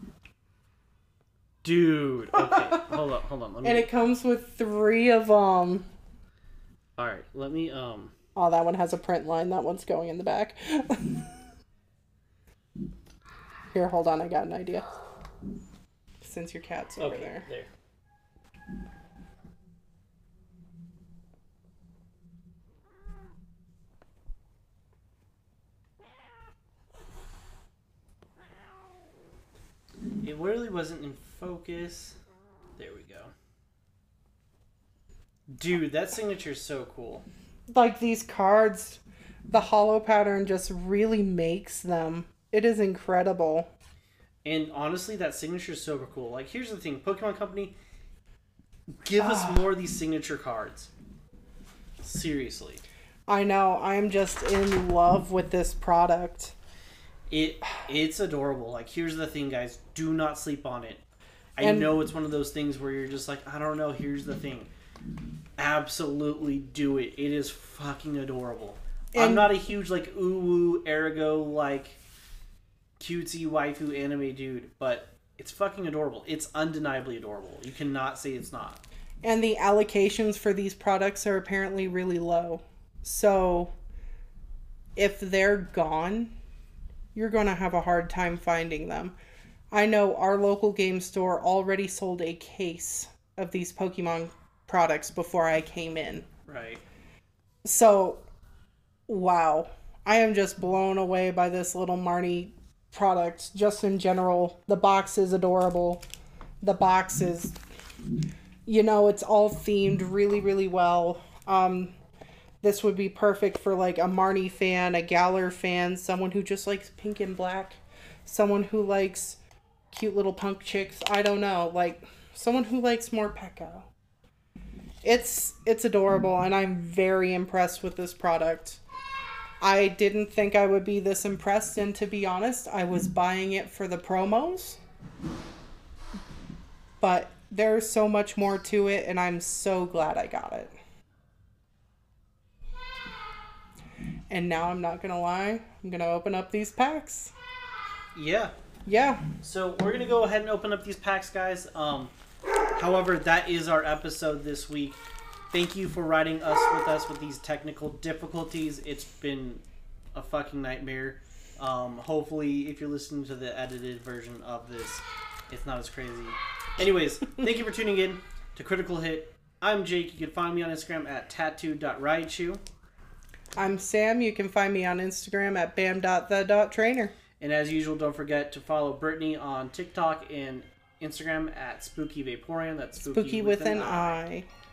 Dude. Okay. Hold up. Hold on. Let me... And it comes with three of them. Alright. Let me, um... Oh, that one has a print line. That one's going in the back. Here, hold on. I got an idea. Since your cat's over okay, there. there. It really wasn't in focus. There we go. Dude, that signature is so cool. Like these cards, the hollow pattern just really makes them. It is incredible. And honestly, that signature is super cool. Like, here's the thing. Pokemon Company, give us more of these signature cards. Seriously. I know. I'm just in love with this product. It It's adorable. Like, here's the thing, guys. Do not sleep on it. I And- know it's one of those things where you're just like, I don't know. Here's the thing. Absolutely do it. It is fucking adorable. I'm And- not a huge, like, ooh-woo, ergo, like, cutesy waifu anime dude, but it's fucking adorable. It's undeniably adorable. You cannot say it's not. And the allocations for these products are apparently really low. So, if they're gone, you're going to have a hard time finding them. I know our local game store already sold a case of these Pokemon products before I came in. Right. So, wow. I am just blown away by this little Marnie product. Just in general, the box is adorable. The box is, you know, it's all themed really, really well. Um, this would be perfect for like a Marnie fan, a Galar fan, someone who just likes pink and black, someone who likes cute little punk chicks. I don't know, like someone who likes more Pecco. It's it's adorable, and I'm very impressed with this product. I didn't think I would be this impressed, and to be honest, I was buying it for the promos. But there's so much more to it, and I'm so glad I got it. And now I'm not gonna lie, I'm gonna open up these packs. Yeah. Yeah. So we're gonna go ahead and open up these packs, guys. Um, however, that is our episode this week. Thank you for riding us with us with these technical difficulties. It's been a fucking nightmare. Um, hopefully, if you're listening to the edited version of this, it's not as crazy. Anyways, thank you for tuning in to Critical Hit. I'm Jake. You can find me on Instagram at tattoo dot raichu. I'm Sam. You can find me on Instagram at bam dot the dot trainer. And as usual, don't forget to follow Brittany on TikTok and Instagram at Spooky Vaporeon. That's Spooky, Spooky with an eye.